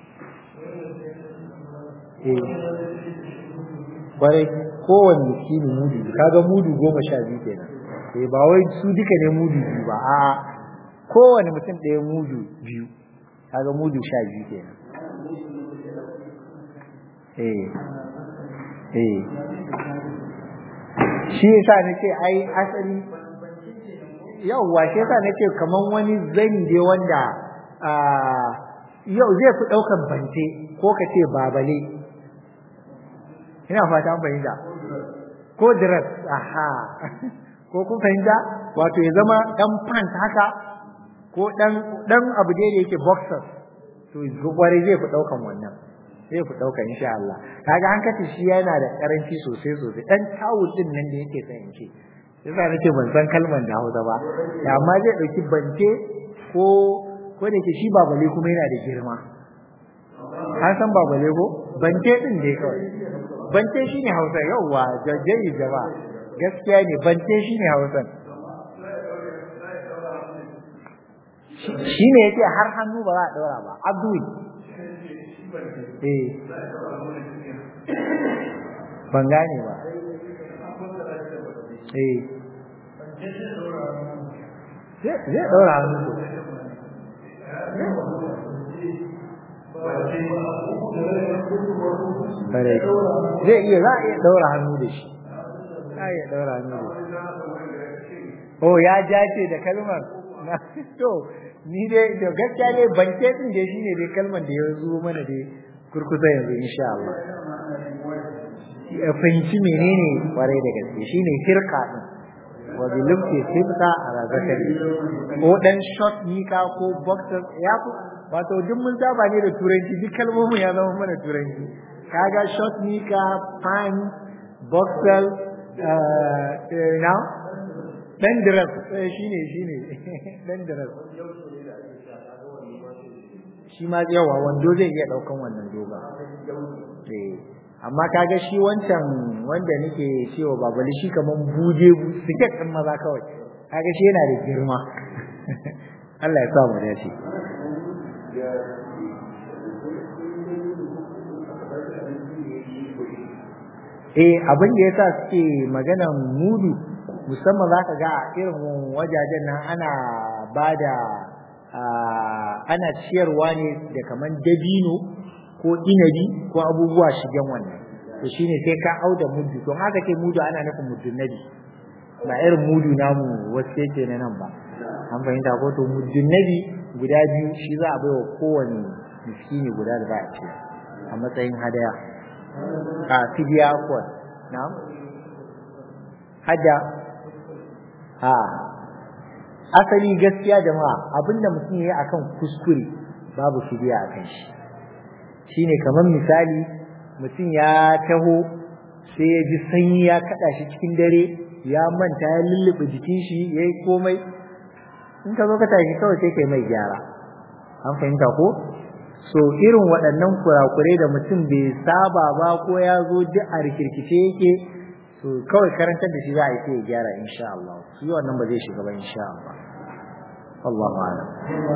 eh bare kowanne miskini mudu kaga mudu goma sha biyu kenan eh ba wai su duka ne mudu biyu ba a kowanne mutum ɗaya mudu biyu kaga mudu sha biyu kenan eh eh shi yasa nace ai asali yauwa shi yasa nace kaman wani zani dai wanda yau zai fi daukan bante ko kace babale ina fata an fahimta ko dress aha ko kun fahimta wato ya zama dan pants haka ko dan dan abu da yake boxers to gware zai fi daukan wannan sai ku dauka insha Allah kaga hankaci shi yana da karanci sosai sosai dan tawul din nan da yake sai in ce yasa nake ban san kalman da Hausa ba amma zai dauki bante ko ko da ke shi babale kuma yana da girma an san babale ko bante din dai kawai bante shine Hausa yawa jajjayi jama'a gaskiya ne bante shine Hausa shine yake har hannu ba za a daura ba abdul eh ban gane ba eh zai daura hannu bare zai iya za a iya daura hannu da shi za a iya daura hannu da shi oh ya jace da kalmar to ni dai da gaskiya ne bance din da shine dai kalmar da ya zo mana dai kurkusa yanzu insha Allah ya fahimci menene kwarai da gaske shine firqa din wa bilumti sibta ala zakari ko dan short nika ko boxer ya ku wato duk mun saba ne da turanci duk kalmomin ya zama mana turanci kaga short nika pant boxer uh, now dan dress shine shine dan dress shi ma yawa wando zai iya daukan wannan doga eh amma kaga shi wancan wanda nake cewa babali shi kaman buje siket din maza kawai kaga shi yana da girma Allah ya sa mu dace eh abin da yasa suke maganan mudu musamman zaka ga irin wajajen nan ana bada ana ciyarwa ne da kaman dabino ko inabi ko abubuwa shigen wannan to shine sai ka auda mudu to haka ke mudu ana nufin mudun nabi ba irin mudu namu wasu yake na nan ba an fahimta ko to mudun nabi guda biyu shi za a bai wa kowane miskini guda da za a ce a matsayin hadaya a fidiya ko na hada ha asali gaskiya jama'a abinda mutum yayi akan kuskure babu fidiya akan shi shine kamar misali mutum ya taho sai ya ji sanyi ya kada shi cikin dare ya manta ya lullube jikin shi yayi komai in ka zo ka tashi kawai sai kai mai gyara an fahimta ko so irin waɗannan kurakurai da mutum bai saba ba ko ya zo duk a rikirkice yake so kawai karantar da shi za a yi sai ya gyara insha Allah su yi wannan ba zai shiga ba insha Allah Allahu a'lam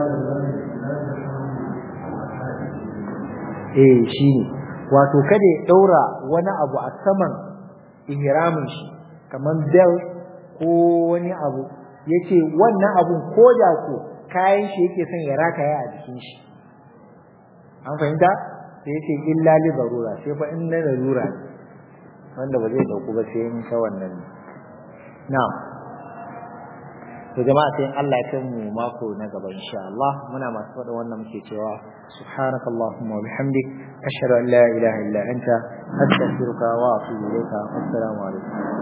eh shine wato kada ya daura wani abu a saman ihramin shi kaman bel ko wani abu yace wannan abun koda ko kayan shi yake son ya rakaya a jikin shi an fahimta sai yace illa li darura sai fa in na darura wanda ba zai dauku ba sai in sa wannan na'am to jama'a sai Allah ya kai mu mako na gaba insha Allah muna masu faɗa wannan muke cewa subhanakallahumma wa bihamdik ashhadu an la ilaha illa anta astaghfiruka wa atubu ilayka assalamu alaikum